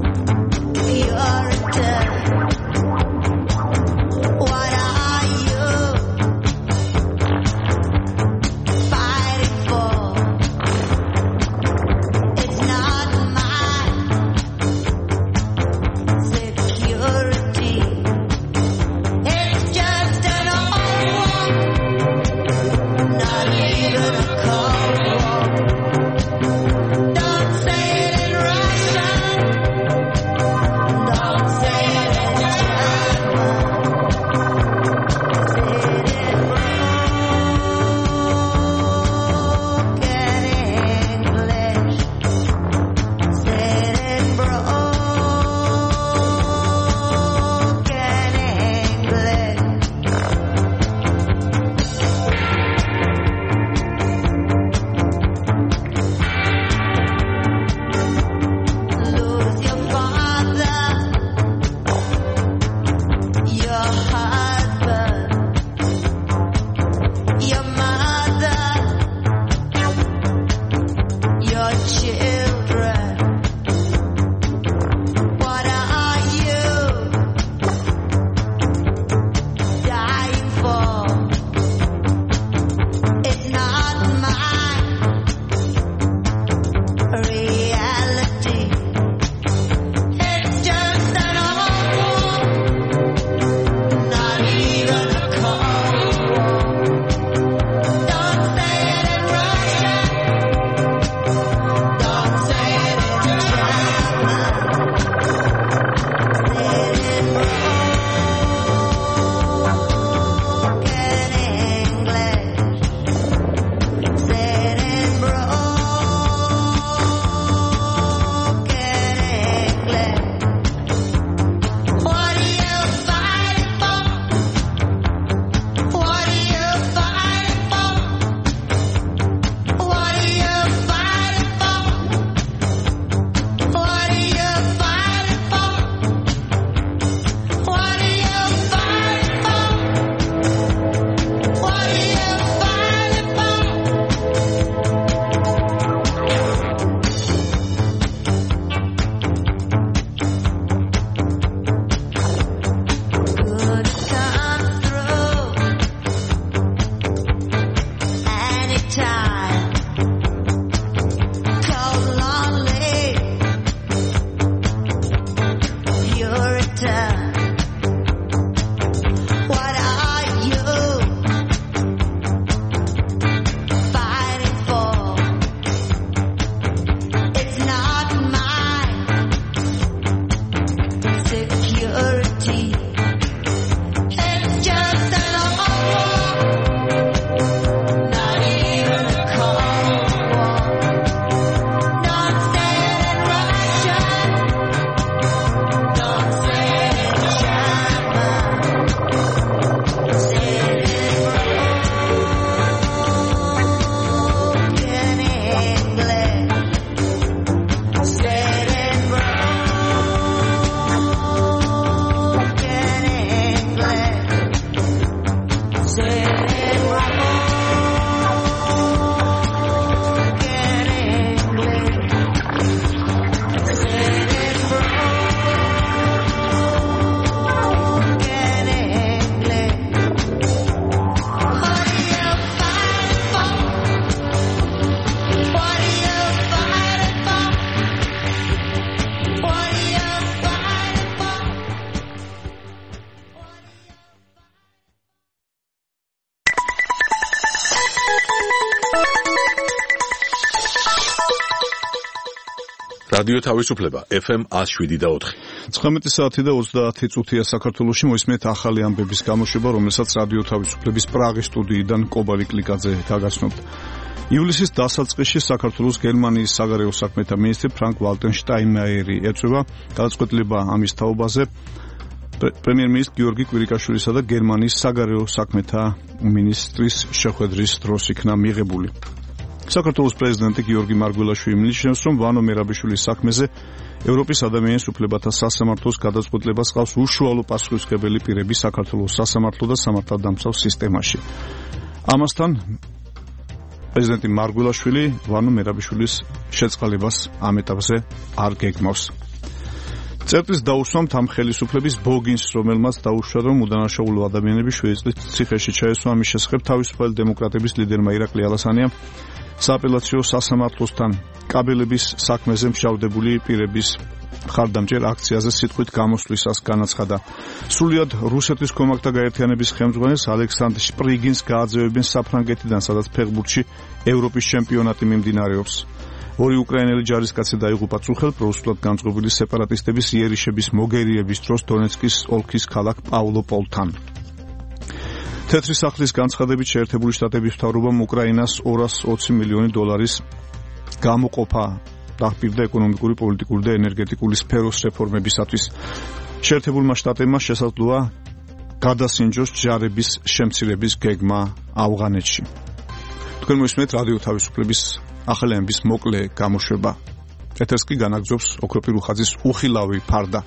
რადიო თავისუფლება ეფ ემ one oh seven და four. ცხრამეტი საათი და ოცდაათი წუთია საქართველოში. მოისმენთ ახალი ამბების გამოშვება, რომელსაც რადიო თავისუფლების პრაღის სტუდიიდან კობალი კლიკაძე გაგაცნობთ. ივლისის დასაწყისში საქართველოს გერმანიის საგარეო საქმეთა მინისტრი ფრანკ ვალტერ შტაინმაიერი ეწვევა გადაწყვეტილება ამის თაობაზე პრემიერ-მინისტრ გიორგი კვირიკაშვილისა და გერმანიის საგარეო საქმეთა მინისტრის შეხვედრის დროს იქნა მიღებული. საქართველოს პრეზიდენტი გიორგი მარგველაშვილი მიიჩნევს, რომ ვანო მერაბიშვილის საქმეზე ევროპის ადამიანის უფლებათა სასამართლოს გადაწყვეტილებას ყავს უშუალო პასუხისმგებელი პირები საქართველოს სასამართლო და სამართალდამცავ სისტემაში. ამასთან პრეზიდენტი მარგველაშვილი ვანო მერაბიშვილის შეწყალებას ამ ეტაპზე არ გეგმავს. წერტის დაუსვამთ ამ ხელისუფლების ბოგინს, რომელმაც დაუშვა, რომ უდანაშაულო ადამიანები შვიდი წლის ციხეში ჩაესვა. ამის შესახებ თავისუფალი დემოკრატების ლიდერმა ირაკლი ალასანიამ სააპელაციო სასამართლოსთან კაბელების საქმეზე მშავდებული პირების მხარდამჭერ აქციაზე სიტყვით გამოსვლისას განაცხადა. სრულიად რუსეთის კომაკთა გაერთიანების ხელმძღვანელს ალექსანდრ შპრიგინს გააძევებენ საფრანგეთიდან, სადაც ფეხბურთში ევროპის ჩემპიონატი მიმდინარეობს. ორი უკრაინელი ჯარისკაცი დაიღუპა წუხელ პროუსულად განწყობილი სეპარატისტების იერიშების მოგერიების დროს დონეცკის ოლქის ქალაქ პავლოპოლთან. თეთრი სახლის განცხადებით შეერთებული შტატების მთავრობამ უკრაინას ორას ოცი მილიონი დოლარის გამოყოფა დახპირდა ეკონომიკური, პოლიტიკური და ენერგეტიკული სფეროს რეფორმებისათვის. შეერთებულმა შტატებმა შესაძლოა გადასინჯოს ჯარების შემცირების გეგმა ავღანეთში. თქვენ მოისმენთ რადიო თავისუფლების ახალი ამბის მოკლე გამოშვება. ეთერს კი განაგრძობს ოქროპირ უხაძის უხილავი ფარდა.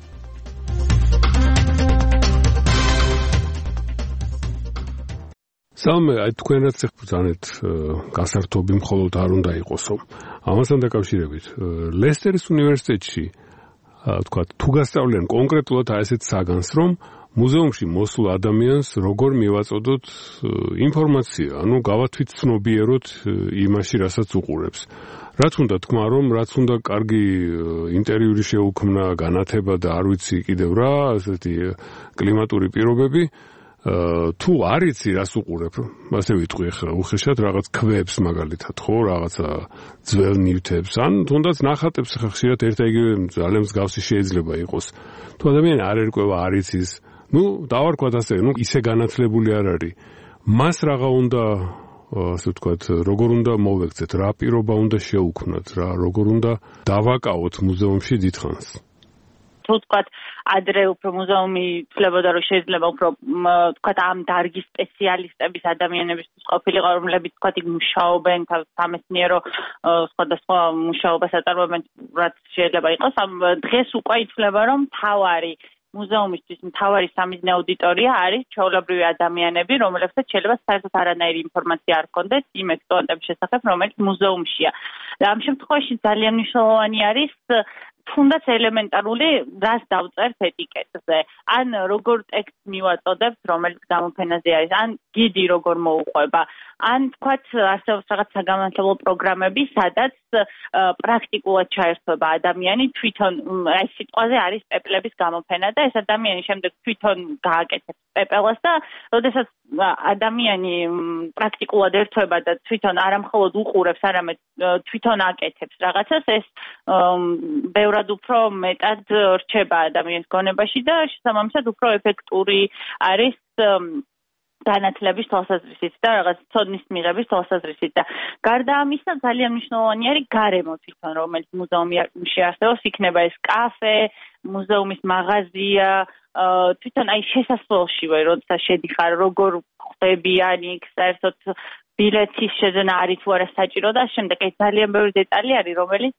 სამე აი თქვენაც ეხბრძანეთ გასართობი მხოლოდ არ უნდა იყოსო. ამასთან დაკავშირებით ლესტერის უნივერსიტეტში თქვა თუ გასწავლიან კონკრეტულად აი ესეთ საგანს, რომ მუზეუმში მოსულ ადამიანს როგორ მივაწოდოთ ინფორმაცია, ანუ გავათვითცნობიეროთ იმაში, რასაც უყურებს. რაც უნდა თქვა, რომ რაც უნდა კარგი ინტერვიუი შეუქმნა, განათება და არ ვიცი კიდევ რა, ასეთი კლიმატური პირობები, თუ არ იცი რას უყურებ, ასე ვიტყვი ახლა უხეშად რაღაც ქვებს მაგალითად, ხო, რაღაცა ძველ ნივთებს, ან თუნდაც ნახატებს ხა ხშირად ერთ-ერთი ძალიან მსგავსი შეიძლება იყოს. თუ ადამიანი არ ერკვევა, არ იცის, ну, დავარქვათ ასე, ну, ისე განათლებული არ არის. მას რაღა უნდა, ასე ვთქვათ, როგორ უნდა მოვექცეთ, რა პირობა უნდა შეუქმნათ, რა, როგორ უნდა დავაკავოთ მუზეუმში დიდხანს. თუ ვთქვათ, ადრე უფრო მუზეუმი თვლებოდა, რომ შეიძლება უფრო ვთქვათ, ამ დარგის სპეციალისტების ადამიანებისთვის ყოფილიყო, რომლებიც ვთქვათ, იქ მუშაობენ, სამეცნიერო სხვადასხვა მუშაობას აწარმოებენ, რაც შეიძლება იყოს. ამ დღეს უკვე ითვლება, რომ მთავარი მუზეუმისთვის მთავარი სამიზნე აუდიტორია არის ჩვეულებრივი ადამიანები, რომლებსაც შეიძლება საერთოდ არანაირი ინფორმაცია არ ჰქონდეთ იმ ექსპონატების შესახებ, რომელიც მუზეუმშია. და ამ შემთხვევაში ძალიან მნიშვნელოვანი არის თუნდაც ელემენტარული, რას დავწერთ ეტიკეტზე, ან როგორ ტექსტს მივაწოდებთ, რომელიც გამოფენაზე არის, ან გიდი როგორ მოუყვება, ან თქვათ არსებობს რაღაც საგანმანათლებლო პროგრამები, სადაც პრაქტიკულად ჩაერთვება ადამიანი თვითონ, აი სიტყვაზე არის პეპლების გამოფენა და ეს ადამიანი შემდეგ თვითონ გააკეთებს პეპელას და როდესაც ადამიანი პრაქტიკულად ერთვება და თვითონ არამხოლოდ უყურებს, არამედ თვითონ აკეთებს რაღაცას, ეს ბევრად უფრო მეტად რჩება ადამიანის გონებაში და შესაბამისად უფრო ეფექტური არის განათლების თვალსაზრისით და რაღაც ცოდნის მიღების თვალსაზრისით და გარდა ამისა ძალიან მნიშვნელოვანი არის გარემო თვითონ, რომელიც მუზეუმში არსებობს, იქნება ეს კაფე, მუზეუმის მაღაზია, თვითონ აი შესასვლელშივე, როდესაც შედიხარ, როგორ ხვდები ან იქ საერთოდ ბილეთის შეძენა არის თუ არა საჭირო და შემდეგ ეს ძალიან ბევრი დეტალი არის, რომელიც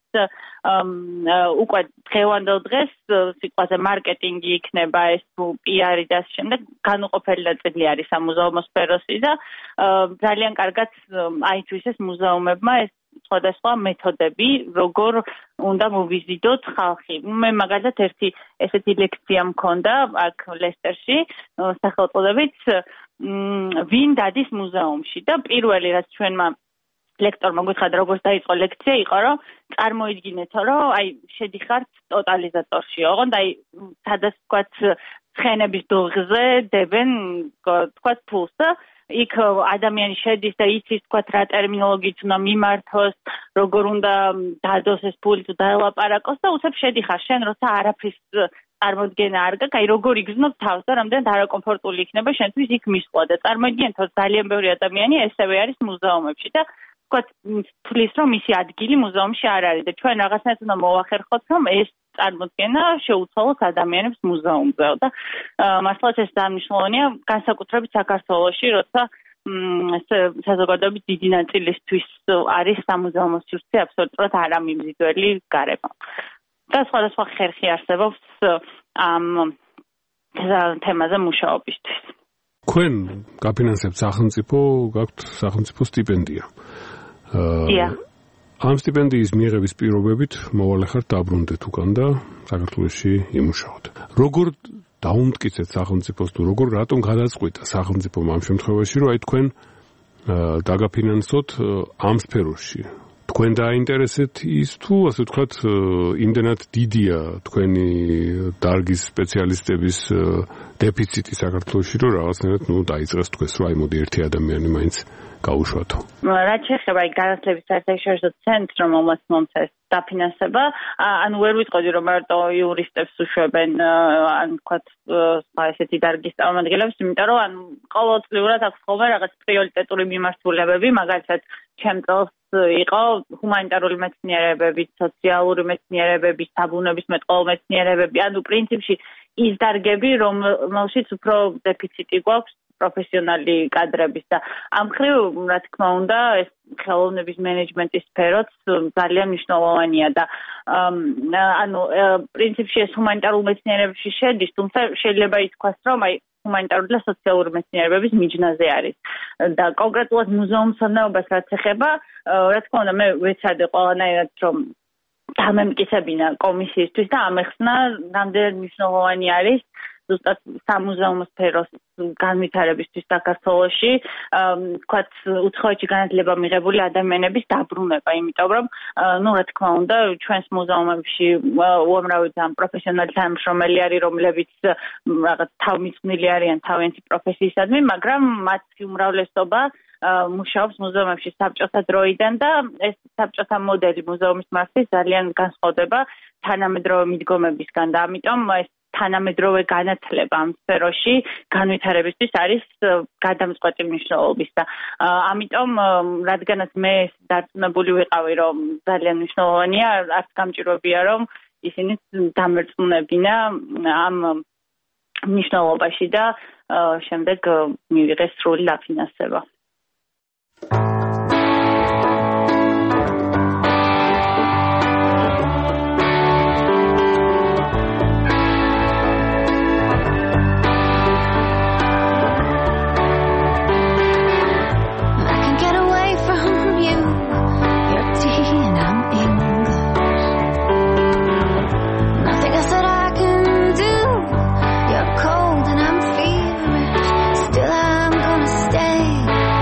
უკვე დღევანდელ დღეს სიტყვაზე მარკეტინგი იქნება, ეს თუ პიარი და შემდეგ განუყოფელი ნაწილი არის სამუზეუმო სფეროსი და ძალიან კარგად აითვის ეს მუზეუმებმა ეს სხვადასხვა მეთოდები, როგორ უნდა მოვიზიდოთ ხალხი. მე მაგალითად ერთი ესეთი ლექცია მქონდა აქ ლესტერში, სახელწოდებით ვინ დადის მუზეუმში და პირველი რაც ჩვენმა ლექტორმა გითხრა როგორც დაიწყო ლექცია იყო რომ წარმოიდგინეთო რომ აი შედიხართ ტოტალიზატორში, ოღონდ აი სადაც თქვათ ცხენების დოღზე დებენ თქვათ ფულს და იქ ადამიანი შედის და იცის თქვა რა ტერმინოლოგიით უნდა მიმართოს, როგორ უნდა დადოს ეს ფული თუ დაელაპარაკოს და უცებ შედიხარ შენ როცა არაფრის წარმოდგენა არ გაქვს, აი როგორ იგრძნობ თავს და რამდენად არაკომფორტული იქნება შენთვის იქ მისვლა და წარმოიდგინეთ რომ ძალიან ბევრი ადამიანი ესევე არის მუზეუმებში და თქვა თulis რომ მისი ადგილი მუზეუმში არ არის და ჩვენ რაღაცნაირად უნდა მოვახერხოთ რომ ეს წარმოდგენა შეუცვალოს ადამიანებს მუზეუმზეო და მართლაც ეს დანიშნულოვანია განსაკუთრებით საქართველოში, როცა საზოგადოების დიდი ნაწილისთვის არის სამუზეუმო სივრცე აბსოლუტურად არამიმზიდველი გარემო. და სხვადასხვა ხერხი არსებობს ამ თემაზე მუშაობისთვის. Თქვენ გაფინანსებთ სახელმწიფო, გაქვთ სახელმწიფო სტიპენდია. აა ამ სტიპენდიის მიღების პირობებით მოვალე ხართ დაბრუნდეთ უკან და საქართველოში იმუშაოთ. როგორ დაუმტკიცეთ სახელმწიფოს თუ როგორ რატომ გადაწყვიტა სახელმწიფომ ამ შემთხვევაში რომ აი თქვენ დაგაფინანსოთ ამ სფეროში? თქვენ დაინტერესეთ ის თუ ასე ვთქვათ იმდენად დიდია თქვენი დარგის სპეციალისტების დეფიციტი საქართველოში რომ რაღაცნაირად ნუ დაიწყეს თქვენს რომ აი მოდი ერთი ადამიანი მაინც გაუშვათო. რაც შეეხება აი განათლების საერთაშორისო ცენტრს რომელმაც მომცა ეს დაფინანსება, ანუ ვერ ვიტყოდი რომ მარტო იურისტებს უშვებენ ან ვთქვათ სხვა ესეთი დარგის წარმომადგენლებს, იმიტომ რომ ანუ ყოველწლიურად აქვს ხოლმე რაღაც პრიორიტეტული მიმართულებები, მაგალითად ჩემ წელს იყო ჰუმანიტარული მეცნიერებები, სოციალური მეცნიერებები, საბუნებისმეტყველო მეცნიერებები, ანუ პრინციპში ის დარგები, რომელშიც უფრო დეფიციტი გვაქვს პროფესიონალი კადრების და ამ ხრივ, რა თქმა უნდა, ეს ხელოვნების მენეჯმენტის სფეროც ძალიან მნიშვნელოვანია და ანუ პრინციპში ეს ჰუმანიტარულ მეცნიერებებში შედის, თუმცა შეიძლება ითქვას, რომ აი ჰუმანიტარული და სოციალური მეცნიერებების მიჯნაზე არის. და კონკრეტულად მუზეუმსადნეობას რაც ეხება, რა თქმა უნდა, მე ვეცადე ყველანაირად რომ დამემტკიცებინა კომისიისთვის და ამეხსნა, რამდენად მნიშვნელოვანი არის ზუსტად სამუზეუმო სფეროს განვითარებისთვის საქართველოში, ვთქვათ, უცხოეთში განათლება მიღებული ადამიანების დაბრუნება, იმიტომ რომ, ну, რა თქმა უნდა, ჩვენს მუზეუმებში უამრავი ძალიან პროფესიონალი თანამშრომელი არის, რომლებიც რაღაც თავმიწყნილი არიან თავიანთი პროფესიისადმი, მაგრამ მათი უმრავლესობა მუშაობს მუზეუმებში საბჭოთა დროიდან და ეს საბჭოთა მოდელი მუზეუმის მართვის ძალიან განსხვავდება თანამედროვე მიდგომებისგან და ამიტომ ეს თანამედროვე განათლება ამ სფეროში განვითარებისთვის არის გადამწყვეტი მნიშვნელობის და ამიტომ რადგანაც მე დარწმუნებული ვიყავი რომ ძალიან მნიშვნელოვანია, არც გამჭირვებია რომ ისინი დამერწმუნებინა ამ მნიშვნელობაში და შემდეგ მივიღეს სრული დაფინანსება. Still I'm gonna stay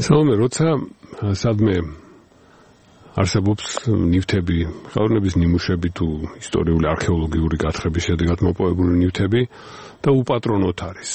Salome, როცა სადმე არსებობს ნივთები, ხელოვნების ნიმუშები თუ ისტორიული არქეოლოგიური გათხრების შედეგად მოპოვებული ნივთები და უპატრონოთ არის.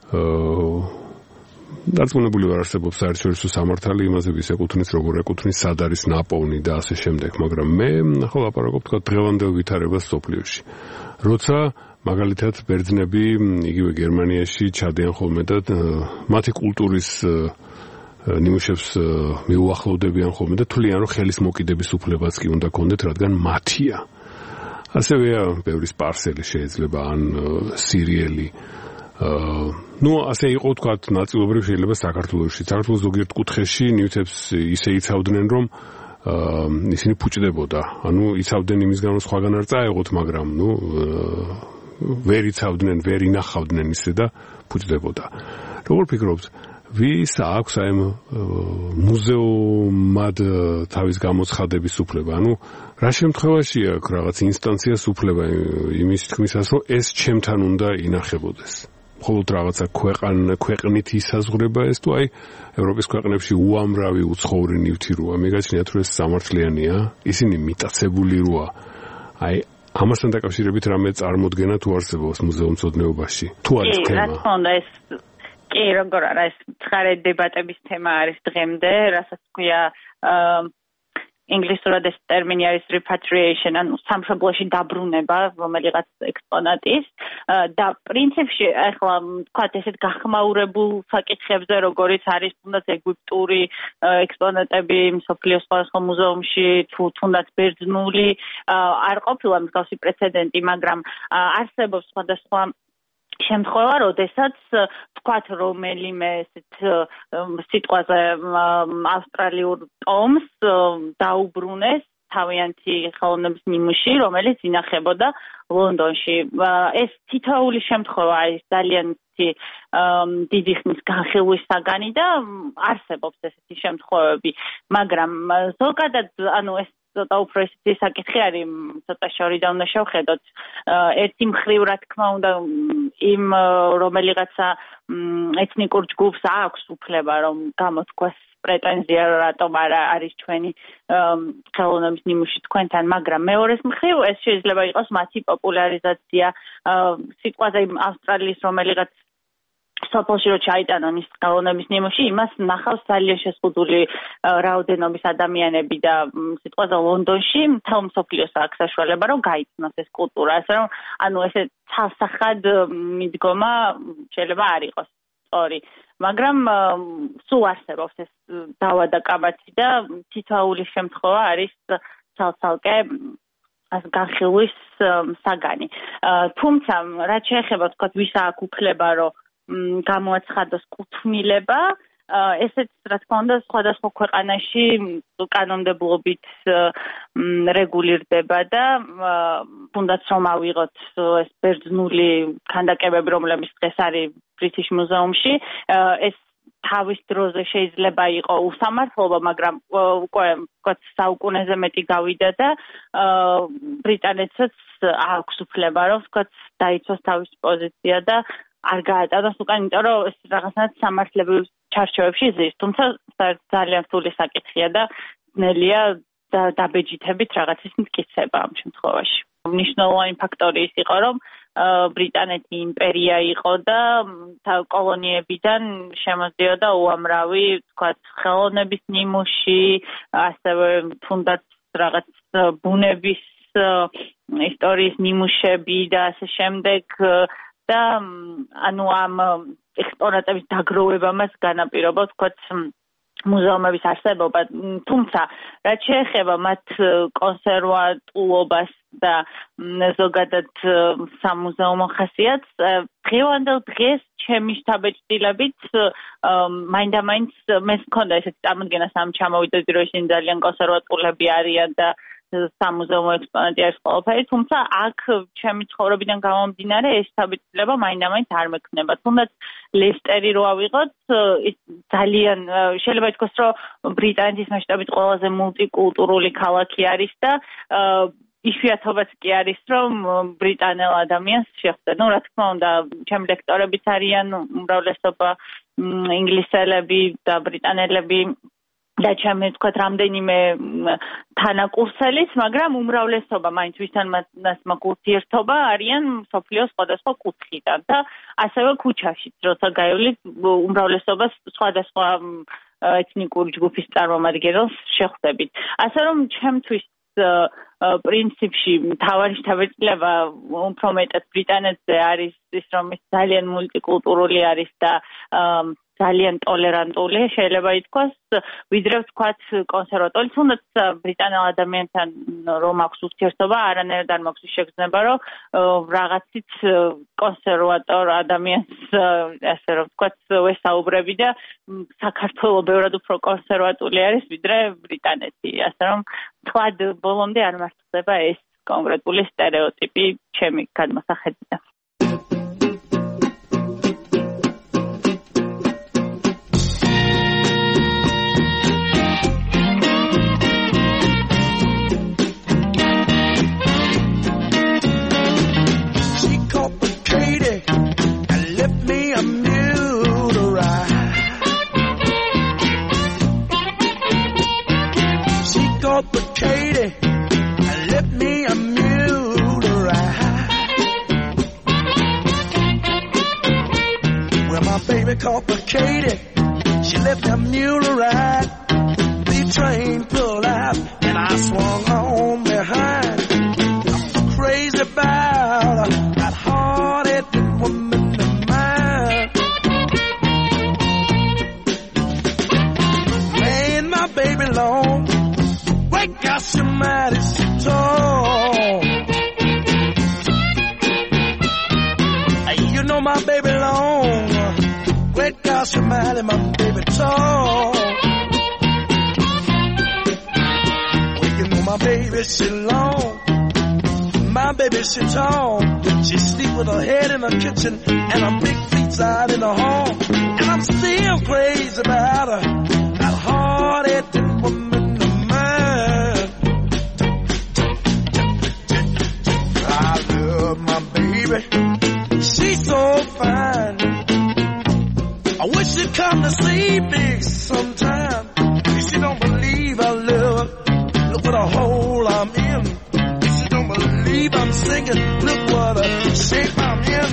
დარწმუნებული ვარ არსებობს საერთაშორისო სამართალი იმაზე ვის ეკუთვნის, როგორ ეკუთვნის, სად არის ნაპოვნი და ასე შემდეგ, მაგრამ მე ახლა ლაპარაკობ თქვა დღევანდელ ვითარებას სოფლიოში. როცა მაგალითად ბერძნები იგივე გერმანიაში ჩადიან ხოლმე და მათი კულტურის ნიმუშებს მიუახლოვდებიან ხოლმე და თვლიან, რომ ხელის მოკიდების უფლებაც კი უნდა გქონდეთ, რადგან მათია. ასევეა ბევრი სპარსელი შეიძლება ან სირიელი. ნუ ასე იყო თქვა ნაწილობრივ შეიძლება საქართველოში. საქართველოს ზოგიერთ კუთხეში ნივთებს ისე იცავდნენ, რომ ისინი ფუჭდებოდა. ანუ იცავდნენ იმის გამო სხვაგან არ წაეღოთ, მაგრამ ნუ ვერ იცავდნენ, ვერ ინახავდნენ ისე და ფუჭდებოდა. როგორ ფიქრობთ, ვის აქვს აი მუზეუმად თავის გამოცხადების უფლება? ანუ რა შემთხვევაში აქვს რაღაც ინსტანციას უფლება იმის თქმისას, რომ ეს ჩემთან უნდა ინახებოდეს? მხოლოდ რაღაცა ქვეყან ქვეყნით ისაზღვრება ეს თუ აი ევროპის ქვეყნებში უამრავი უცხოური ნივთი როა მეგაჩნიათ რომ ეს სამართლიანია? ისინი მიტაცებული როა? აი ამასთან დაკავშირებით რამე წარმოდგენა თუ არსებობს მუზეუმწოდნეობაში? თუ არის თემა? რა თქმა უნდა ეს კი როგორ არა ეს ცხარე დებატების თემა არის დღემდე, რასაც ქვია ინგლისურად ეს ტერმინი არის repatriation, ანუ სამშობლოში დაბრუნება რომელიღაც ექსპონატის და პრინციპში ახლა თქვათ ესეთ გახმაურებულ საკითხებზე, როგორიც არის თუნდაც ეგვიპტური ექსპონატები მსოფლიოს სხვადასხვა მუზეუმში, თუ თუნდაც ბერძნული, არ ყოფილა მსგავსი პრეცედენტი, მაგრამ არსებობს სხვადასხვა შემთხვევა, როდესაც თქვათ რომელიმე ესეთ სიტყვაზე ავსტრალიურ ტომს დაუბრუნეს თავიანთი ხელოვნების ნიმუში, რომელიც ინახებოდა ლონდონში. ეს თითოეული შემთხვევა არის ძალიან დიდი ხნის განხილვის საგანი და არსებობს ესეთი შემთხვევები, მაგრამ ზოგადად ანუ ეს ცოტა უფრო ესეთი საკითხი არის, ცოტა შორიდან უნდა შევხედოთ. ერთი მხრივ რა თქმა უნდა იმ რომელიღაცა ეთნიკურ ჯგუფს აქვს უფლება რომ გამოთქვას პრეტენზია რატომ არა არის ჩვენი ხელოვნების ნიმუში თქვენთან, მაგრამ მეორეს მხრივ ეს შეიძლება იყოს მათი პოპულარიზაცია. სიტყვაზე ავსტრალიის რომელიღაც სოფელში რო ჩაიტანონ ის ხელოვნების ნიმუში, იმას ნახავს ძალიან შეზღუდული რაოდენობის ადამიანები და სიტყვაზე ლონდონში მთელ მსოფლიოს აქვს საშუალება რომ გაიცნოს ეს კულტურა, ასე რომ ანუ ესე ცალსახად მიდგომა შეიძლება არ იყოს სწორი, მაგრამ სულ არსებობს ეს დავა და კაბათი და თითოეული შემთხვევა არის ცალ-ცალკე განხილვის საგანი. თუმცა რაც შეეხება თქვა ვის აქვს უფლება რომ გამოაცხადოს კუთვნილება, ესეც რა თქმა უნდა სხვადასხვა ქვეყანაში კანონმდებლობით რეგულირდება და თუნდაც რომ ავიღოთ ეს ბერძნული ქანდაკებები, რომლებიც დღეს არის ბრიტიშ მუზეუმში, ეს თავის დროზე შეიძლება იყო უსამართლობა, მაგრამ უკვე საუკუნეზე მეტი გავიდა და ბრიტანეთსაც აქვს უფლება რომ დაიცვას თავის პოზიცია და არ გაატაროს უკან, იმიტომ რომ ეს რაღაცნაირად სამართლებრივ ჩარჩოებში ზის, თუმცა ძალიან რთული საკითხია და ძნელია დაბეჯითებით რაღაცის მტკიცება ამ შემთხვევაში. მნიშვნელოვანი ფაქტორი ის იყო, რომ ბრიტანეთი იმპერია იყო და კოლონიებიდან შემოდიოდა უამრავი, თქვათ, ხელოვნების ნიმუში, ასევე თუნდაც რაღაც ბუნების ისტორიის ნიმუშები და ასე შემდეგ და ანუ ამ ექსპონატების დაგროვებამაც განაპირობა თქვათ მუზეუმების არსებობა, თუმცა რაც შეეხება მათ კონსერვატულობას და ზოგადად სამუზეუმო ხასიათს, დღევანდელ დღეს ჩემი შთაბეჭდილებით მაინდა-მაინც მეს მქონდა ესეთი წარმოდგენა სამ ჩამოვიდოდი, რომ ისინი ძალიან კონსერვატულები არიან და სამუზეუმო ექსპონატი არის ყველაფერი, თუმცა აქ ჩემი ცხოვრებიდან გამომდინარე ეს შთაბეჭდილება მაინდა-მაინც არ მექნება. თუნდაც ლესტერი რო ავიღოთ, ის ძალიან შეიძლება ითქვას, რომ ბრიტანეთის მასშტაბით ყველაზე მულტიკულტურული ქალაქი არის და იშვიათობაც კი არის, რომ ბრიტანელ ადამიანს შეხვდე. ნუ რა თქმა უნდა, ჩემი ლექტორებიც არიან უმრავლესობა ინგლისელები და ბრიტანელები და ჩემი თქვა რამდენიმე თანაკურსელიც, მაგრამ უმრავლესობა მაინც ვისთანაც მაქვს ურთიერთობა არიან მსოფლიოს სხვადასხვა კუთხიდან და ასევე ქუჩაშიც, როცა გაივლით უმრავლესობა სხვადასხვა ეთნიკური ჯგუფის წარმომადგენელს შეხვდებით. ასე რომ ჩემთვის პრინციპში მთავარი შთაბეჭდილება უფრო მეტად ბრიტანეთზე არის ის, რომ ის ძალიან მულტიკულტურული არის და ძალიან ტოლერანტული, შეიძლება ითქვას, ვიდრე ვთქვათ კონსერვატორი, თუნდაც ბრიტანელ ადამიანთან რომ აქვს ურთიერთობა, არანაირად არ მაქვს შეგრძნება, რომ რაღაცით კონსერვატორ ადამიანს, ასე რომ ვთქვათ, ვესაუბრები და საქართველო ბევრად უფრო კონსერვატული არის, ვიდრე ბრიტანეთი. ასე რომ თქვათ ბოლომდე არ მართლდება ეს კონკრეტული სტერეოტიპი ჩემი გადმოსახედიდან. Complicated. She left that mule to ride. The train pulled out and I swung on behind. I'm crazy about that hard-headed woman of mine. Laying my baby long. Wake up, somebody so tall. You know my baby long. Great gosh, you're mad at my baby tall. Well, you know my baby, she long. My baby, she tall. She sleep with her head in the kitchen and her big feet out in the hall. And I'm still crazy about her, that hard-headed woman of mine. I love my baby. She's so fine. I wish she'd come to see me sometime. If she don't believe I love her, look what a hole I'm in. If she don't believe I'm singing, look what a shape I'm in.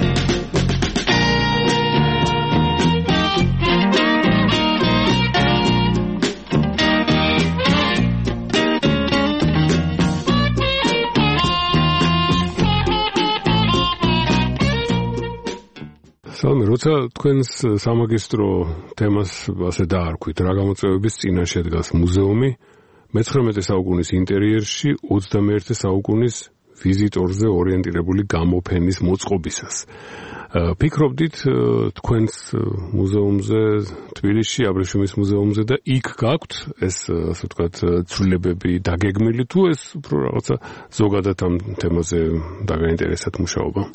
სალმე, როცა თქვენს სამაგისტრო თემას ასე დაარქვით, რა გამოწვევების წინაშე დგას მუზეუმი, მეცხრამეტე საუკუნის ინტერიერში ოცდამეერთე საუკუნის ვიზიტორზე ორიენტირებული გამოფენის მოწყობისას. ფიქრობდით თქვენს მუზეუმზე, თბილისში, აბრეშუმის მუზეუმზე და იქ გაქვთ ეს, ასე ვთქვათ, ცვლილებები დაგეგმილი თუ ეს უფრო რაღაცა ზოგადად ამ თემაზე დაგაინტერესათ მუშაობა?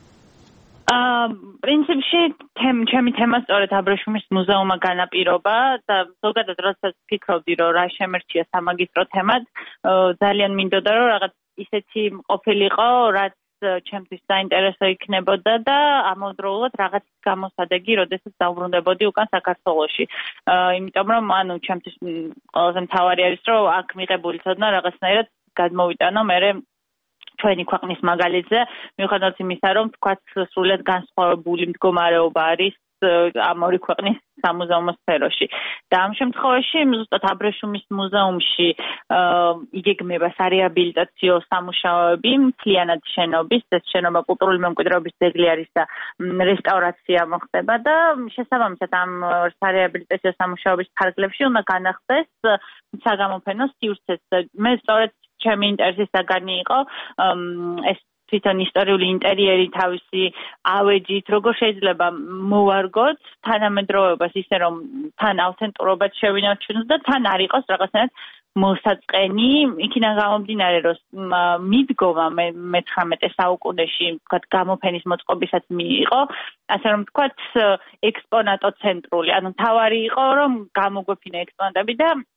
პრინციპში ჩემი თემა სწორედ აბრეშუმის მუზეუმმა განაპირობა და ზოგადად როდესაც ფიქრობდი, რომ რა შემერჩია სამაგისტრო თემად, ძალიან მინდოდა, რომ რაღაც ისეთი ყოფილიყო, რაც ჩემთვის საინტერესო იქნებოდა და ამავდროულად რაღაც გამოსადეგი, როდესაც დავბრუნდებოდი უკან საქართველოში. იმიტომ რომ ანუ ჩემთვის ყველაზე მთავარი არის, რომ აქ მიღებული ცოდნა რაღაცნაირად გადმოვიტანო მერე ჩვენი ქვეყნის მაგალითზე, მიუხედავად იმისა, რომ თქვათ სრულიად განსხვავებული მდგომარეობა არის ამ ორი ქვეყნის სამუზეუმო სფეროში. და ამ შემთხვევაში ზუსტად აბრეშუმის მუზეუმში იგეგმება სარეაბილიტაციო სამუშაოები მთლიანად შენობის, ეს შენობა კულტურული მემკვიდრეობის ძეგლი არის და რესტავრაცია მოხდება და შესაბამისად ამ სარეაბილიტაციო სამუშაოების ფარგლებში უნდა განახდეს საგამოფენო სივრცეც. მე სწორედ ჩემი ინტერესის საგანი იყო ეს თვითონ ისტორიული ინტერიერი თავისი ავეჯით, როგორ შეიძლება მოვარგოთ თანამედროვეობას ისე, რომ თან ავთენტურობაც შევინარჩუნოთ და თან არ იყოს რაღაცნაირად მოსაწყენი, იქიდან გამომდინარე, რომ მიდგომა მეცხრამეტე საუკუნეში, ვთქვათ, გამოფენის მოწყობისაც მიიღო, ასე რომ ვთქვათ, ექსპონატოცენტრული, ანუ თავარი იყო, რომ გამოგვეფინა ექსპონატები და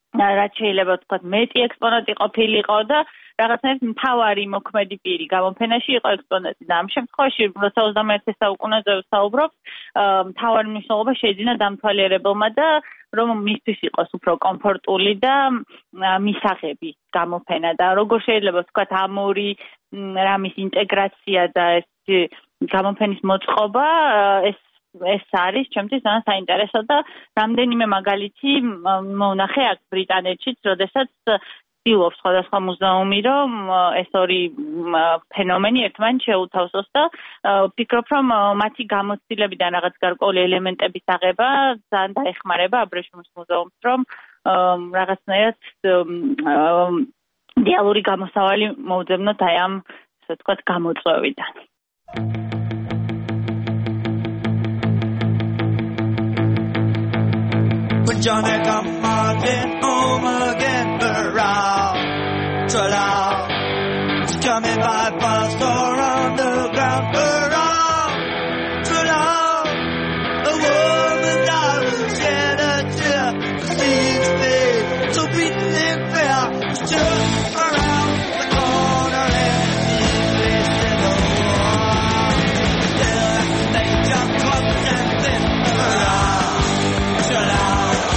რაც შეიძლება ვთქვათ მეტი ექსპონატი ყოფილიყო და რაღაცნაირად მთავარი მოქმედი პირი გამოფენაში იყო ექსპონატი და ამ შემთხვევაში როცა ოცდამეერთე საუკუნეზე ვსაუბრობთ მთავარი მნიშვნელობა შეიძინა დამთვალიერებელმა და რომ მისთვის იყოს უფრო კომფორტული და მისაღები გამოფენა და როგორ შეიძლება ვთქვათ ამ ორი რამის ინტეგრაცია და ეს გამოფენის მოწყობა ეს ეს არის ჩემთვის ძალიან საინტერესო და რამდენიმე მაგალითი მონახე აქ ბრიტანეთშიც, როდესაც ცდილობს სხვადასხვა მუზეუმი, რომ ეს ორი ფენომენი ერთმანეთს შეუთავსოს და ვფიქრობ, რომ მათი გამოცდილებიდან რაღაც გარკვეული ელემენტების აღება ძალიან დაეხმარება აბრეშუმის მუზეუმს, რომ რაღაცნაირად იდეალური გამოსავალი მოუძებნოთ აი ამ, ასე ვთქვათ, გამოწვევიდან. Johnny come marching home again around, around. It's coming by bus or underground, around, around. A woman I will shed a tear to see its face, so beaten and fair. It's just around the corner and the place in the wall. There they jump up and then around, around.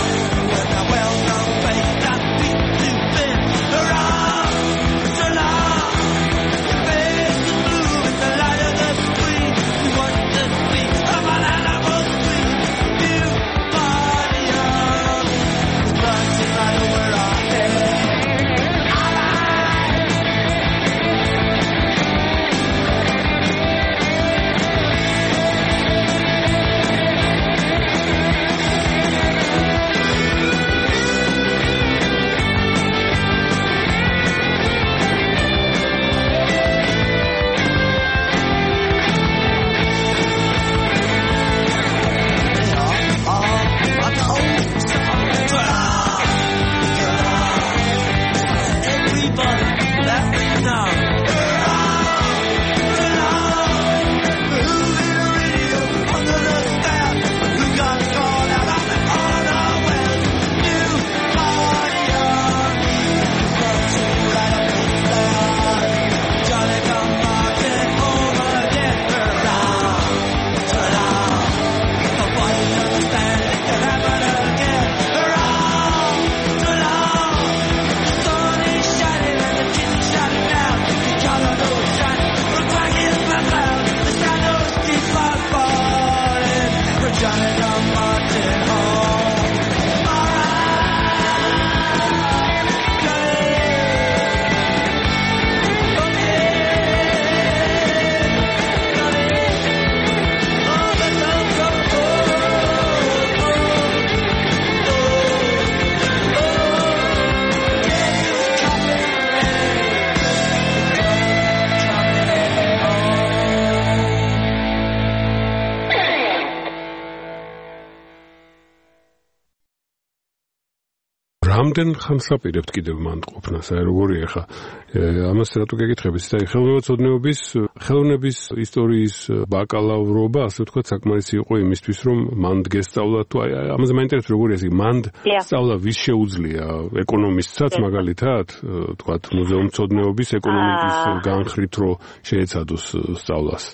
რამდენ ხანს აპირებთ კიდევ მან ყოფნას, აი როგორია ხა ამას რატო გეკითხებით? აი ხელოვნებაცოდნეობის ხელოვნების ისტორიის ბაკალავრობა, ასე ვთქვათ, საკმარისი იყო იმისთვის, რომ მან გესწავლა თუ აი ამაზე მაინტერესებს როგორია ეს მან სწავლა ვის შეუძლია ეკონომისტსაც მაგალითად, ვთქვათ, მუზეუმცოდნეობის ეკონომიკის განხრით რო შეეცადოს სწავლას.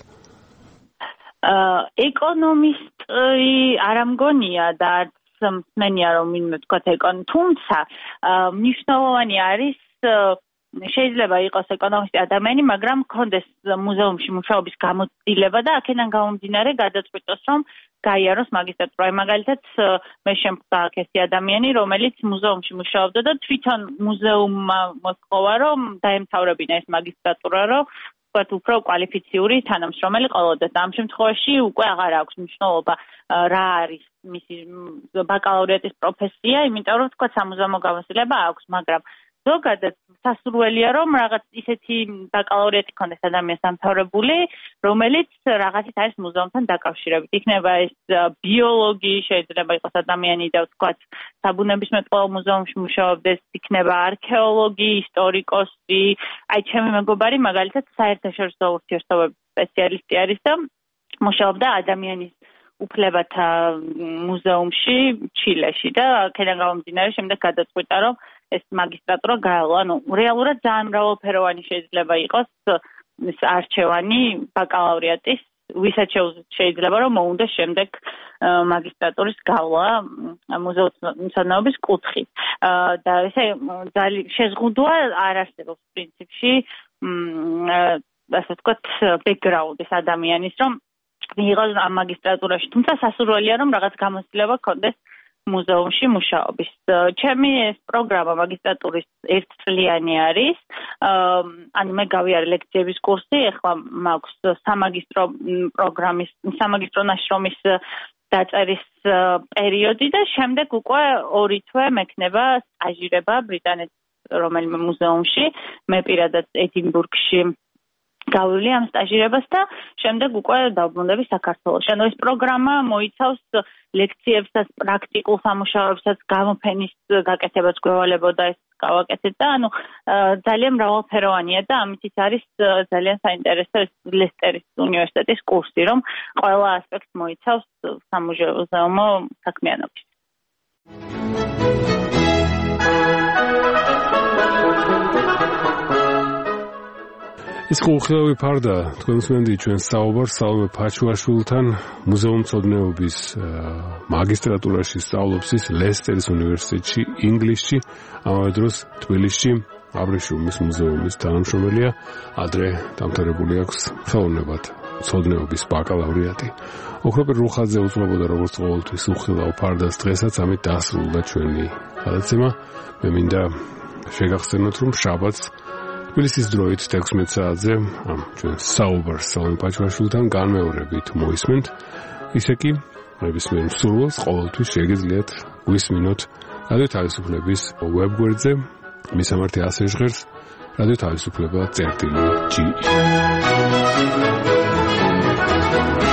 აა ეკონომისტი არ ამგონია და მსმენია რომ ვინმე ვთქვათ ეკონ თუმცა მნიშვნელოვანი არის შეიძლება იყოს ეკონომისტი ადამიანი, მაგრამ მქონდეს მუზეუმში მუშაობის გამოცდილება და აქედან გამომდინარე გადაწყვიტოს რომ გაიაროს მაგისტრატურა. მაგალითად მე შემხვდა აქ ეს ადამიანი, რომელიც მუზეუმში მუშაობდა და თვითონ მუზეუმმა მოსთხოვა რომ დაემთავრებინა ეს მაგისტრატურა, რომ ვთქვათ უფრო კვალიფიციური თანამშრომელი ყოლოდეს. ამ შემთხვევაში უკვე აღარ აქვს მნიშვნელობა რა არის მისი ბაკალავრიატის პროფესია, იმიტომ რომ ვთქვათ სამუზეუმო გამოცდილება აქვს, მაგრამ ზოგადად სასურველია რომ რაღაც ისეთი ბაკალავრიატი ქონდეს ადამიანს დამთავრებული, რომელიც რაღაცით არის მუზეუმთან დაკავშირებით. იქნება ეს ბიოლოგი, შეიძლება იყოს ადამიანი და ვთქვათ საბუნებისმეტყველო მუზეუმში მუშაობდეს, იქნება არქეოლოგი, ისტორიკოსი, აი ჩემი მეგობარი მაგალითად საერთაშორისო ურთიერთობების სპეციალისტი არის და მუშაობდა ადამიანის უფლებათა მუზეუმში ჩილეში და აქედან გამომდინარე შემდეგ გადაწყვიტა რომ ეს მაგისტრატურა გაელო. ანუ რეალურად ძალიან მრავალფეროვანი შეიძლება იყოს ეს არჩევანი ბაკალავრიატის, ვისაც შეიძლება რომ მოუნდეს შემდეგ მაგისტრატურის გავლა მუზეუმის კუთხით. და ესე ძალიან შეზღუდვა არ არსებობს პრინციპში ასე ვთქვათ ბექგრაუნდის ადამიანის რომ მიიღოს ამ მაგისტრატურაში, თუმცა სასურველია რომ რაღაც გამოცდილება ჰქონდეს მუზეუმში მუშაობის. ჩემი ეს პროგრამა მაგისტრატურის ერთწლიანი არის. ანუ მე გავიარე ლექციების კურსი, ეხლა მაქვს სამაგისტრო პროგრამის, სამაგისტრო ნაშრომის დაწერის პერიოდი და შემდეგ უკვე ორი თვე მექნება სტაჟირება ბრიტანეთის რომელიმე მუზეუმში, მე პირადად ედინბურგში გავული ამ სტაჟირებას და შემდეგ უკვე დავბრუნდები საქართველოში. ანუ ეს პროგრამა მოიცავს ლექციებსაც, პრაქტიკულ სამუშაოებსაც, გამოფენის გაკეთებას გვევალებოდა ეს გავაკეთეთ და ანუ ძალიან მრავალფეროვანია და ამიტიც არის ძალიან საინტერესო ეს ლესტერის უნივერსიტეტის კურსი, რომ ყველა ასპექტს მოიცავს სამუზეუმო საქმიანობის. ის ხუხილოვი ფარდა თქვენს მენდი ჩვენ საუბარს სალომე ფაჩუაშვილთან მუზეუმმცოდნეობის მაგისტრატურაში სწავლობს ის ლესტერის უნივერსიტეტში ინგლისში, ამავე დროს თბილისში აბრეშუმის მუზეუმის თანამშრომელია, ადრე დამთავრებული აქვს ხელოვნებად მცოდნეობის ბაკალავრიატი. ოქროპერ რუხაძე უძღვებოდა როგორც ყოველთვის უხილავ ფარდას დღესაც ამით დასრულდა ჩვენი გადაცემა. მე მინდა შეგახსენოთ რომ შაბათს თბილისის დროით თექვსმეტ საათზე ამ ჩვენ საუბარს სალომე ფაჩუაშვილთან განმეორებით მოისმენთ. ისე კი ნებისმიერ მსურველს ყოველთვის შეგიძლიათ გვისმინოთ რადიო თავისუფლების ვებგვერდზე, მისამართი ასე ჟღერს რადიო თავისუფლება წერტილი ჯი.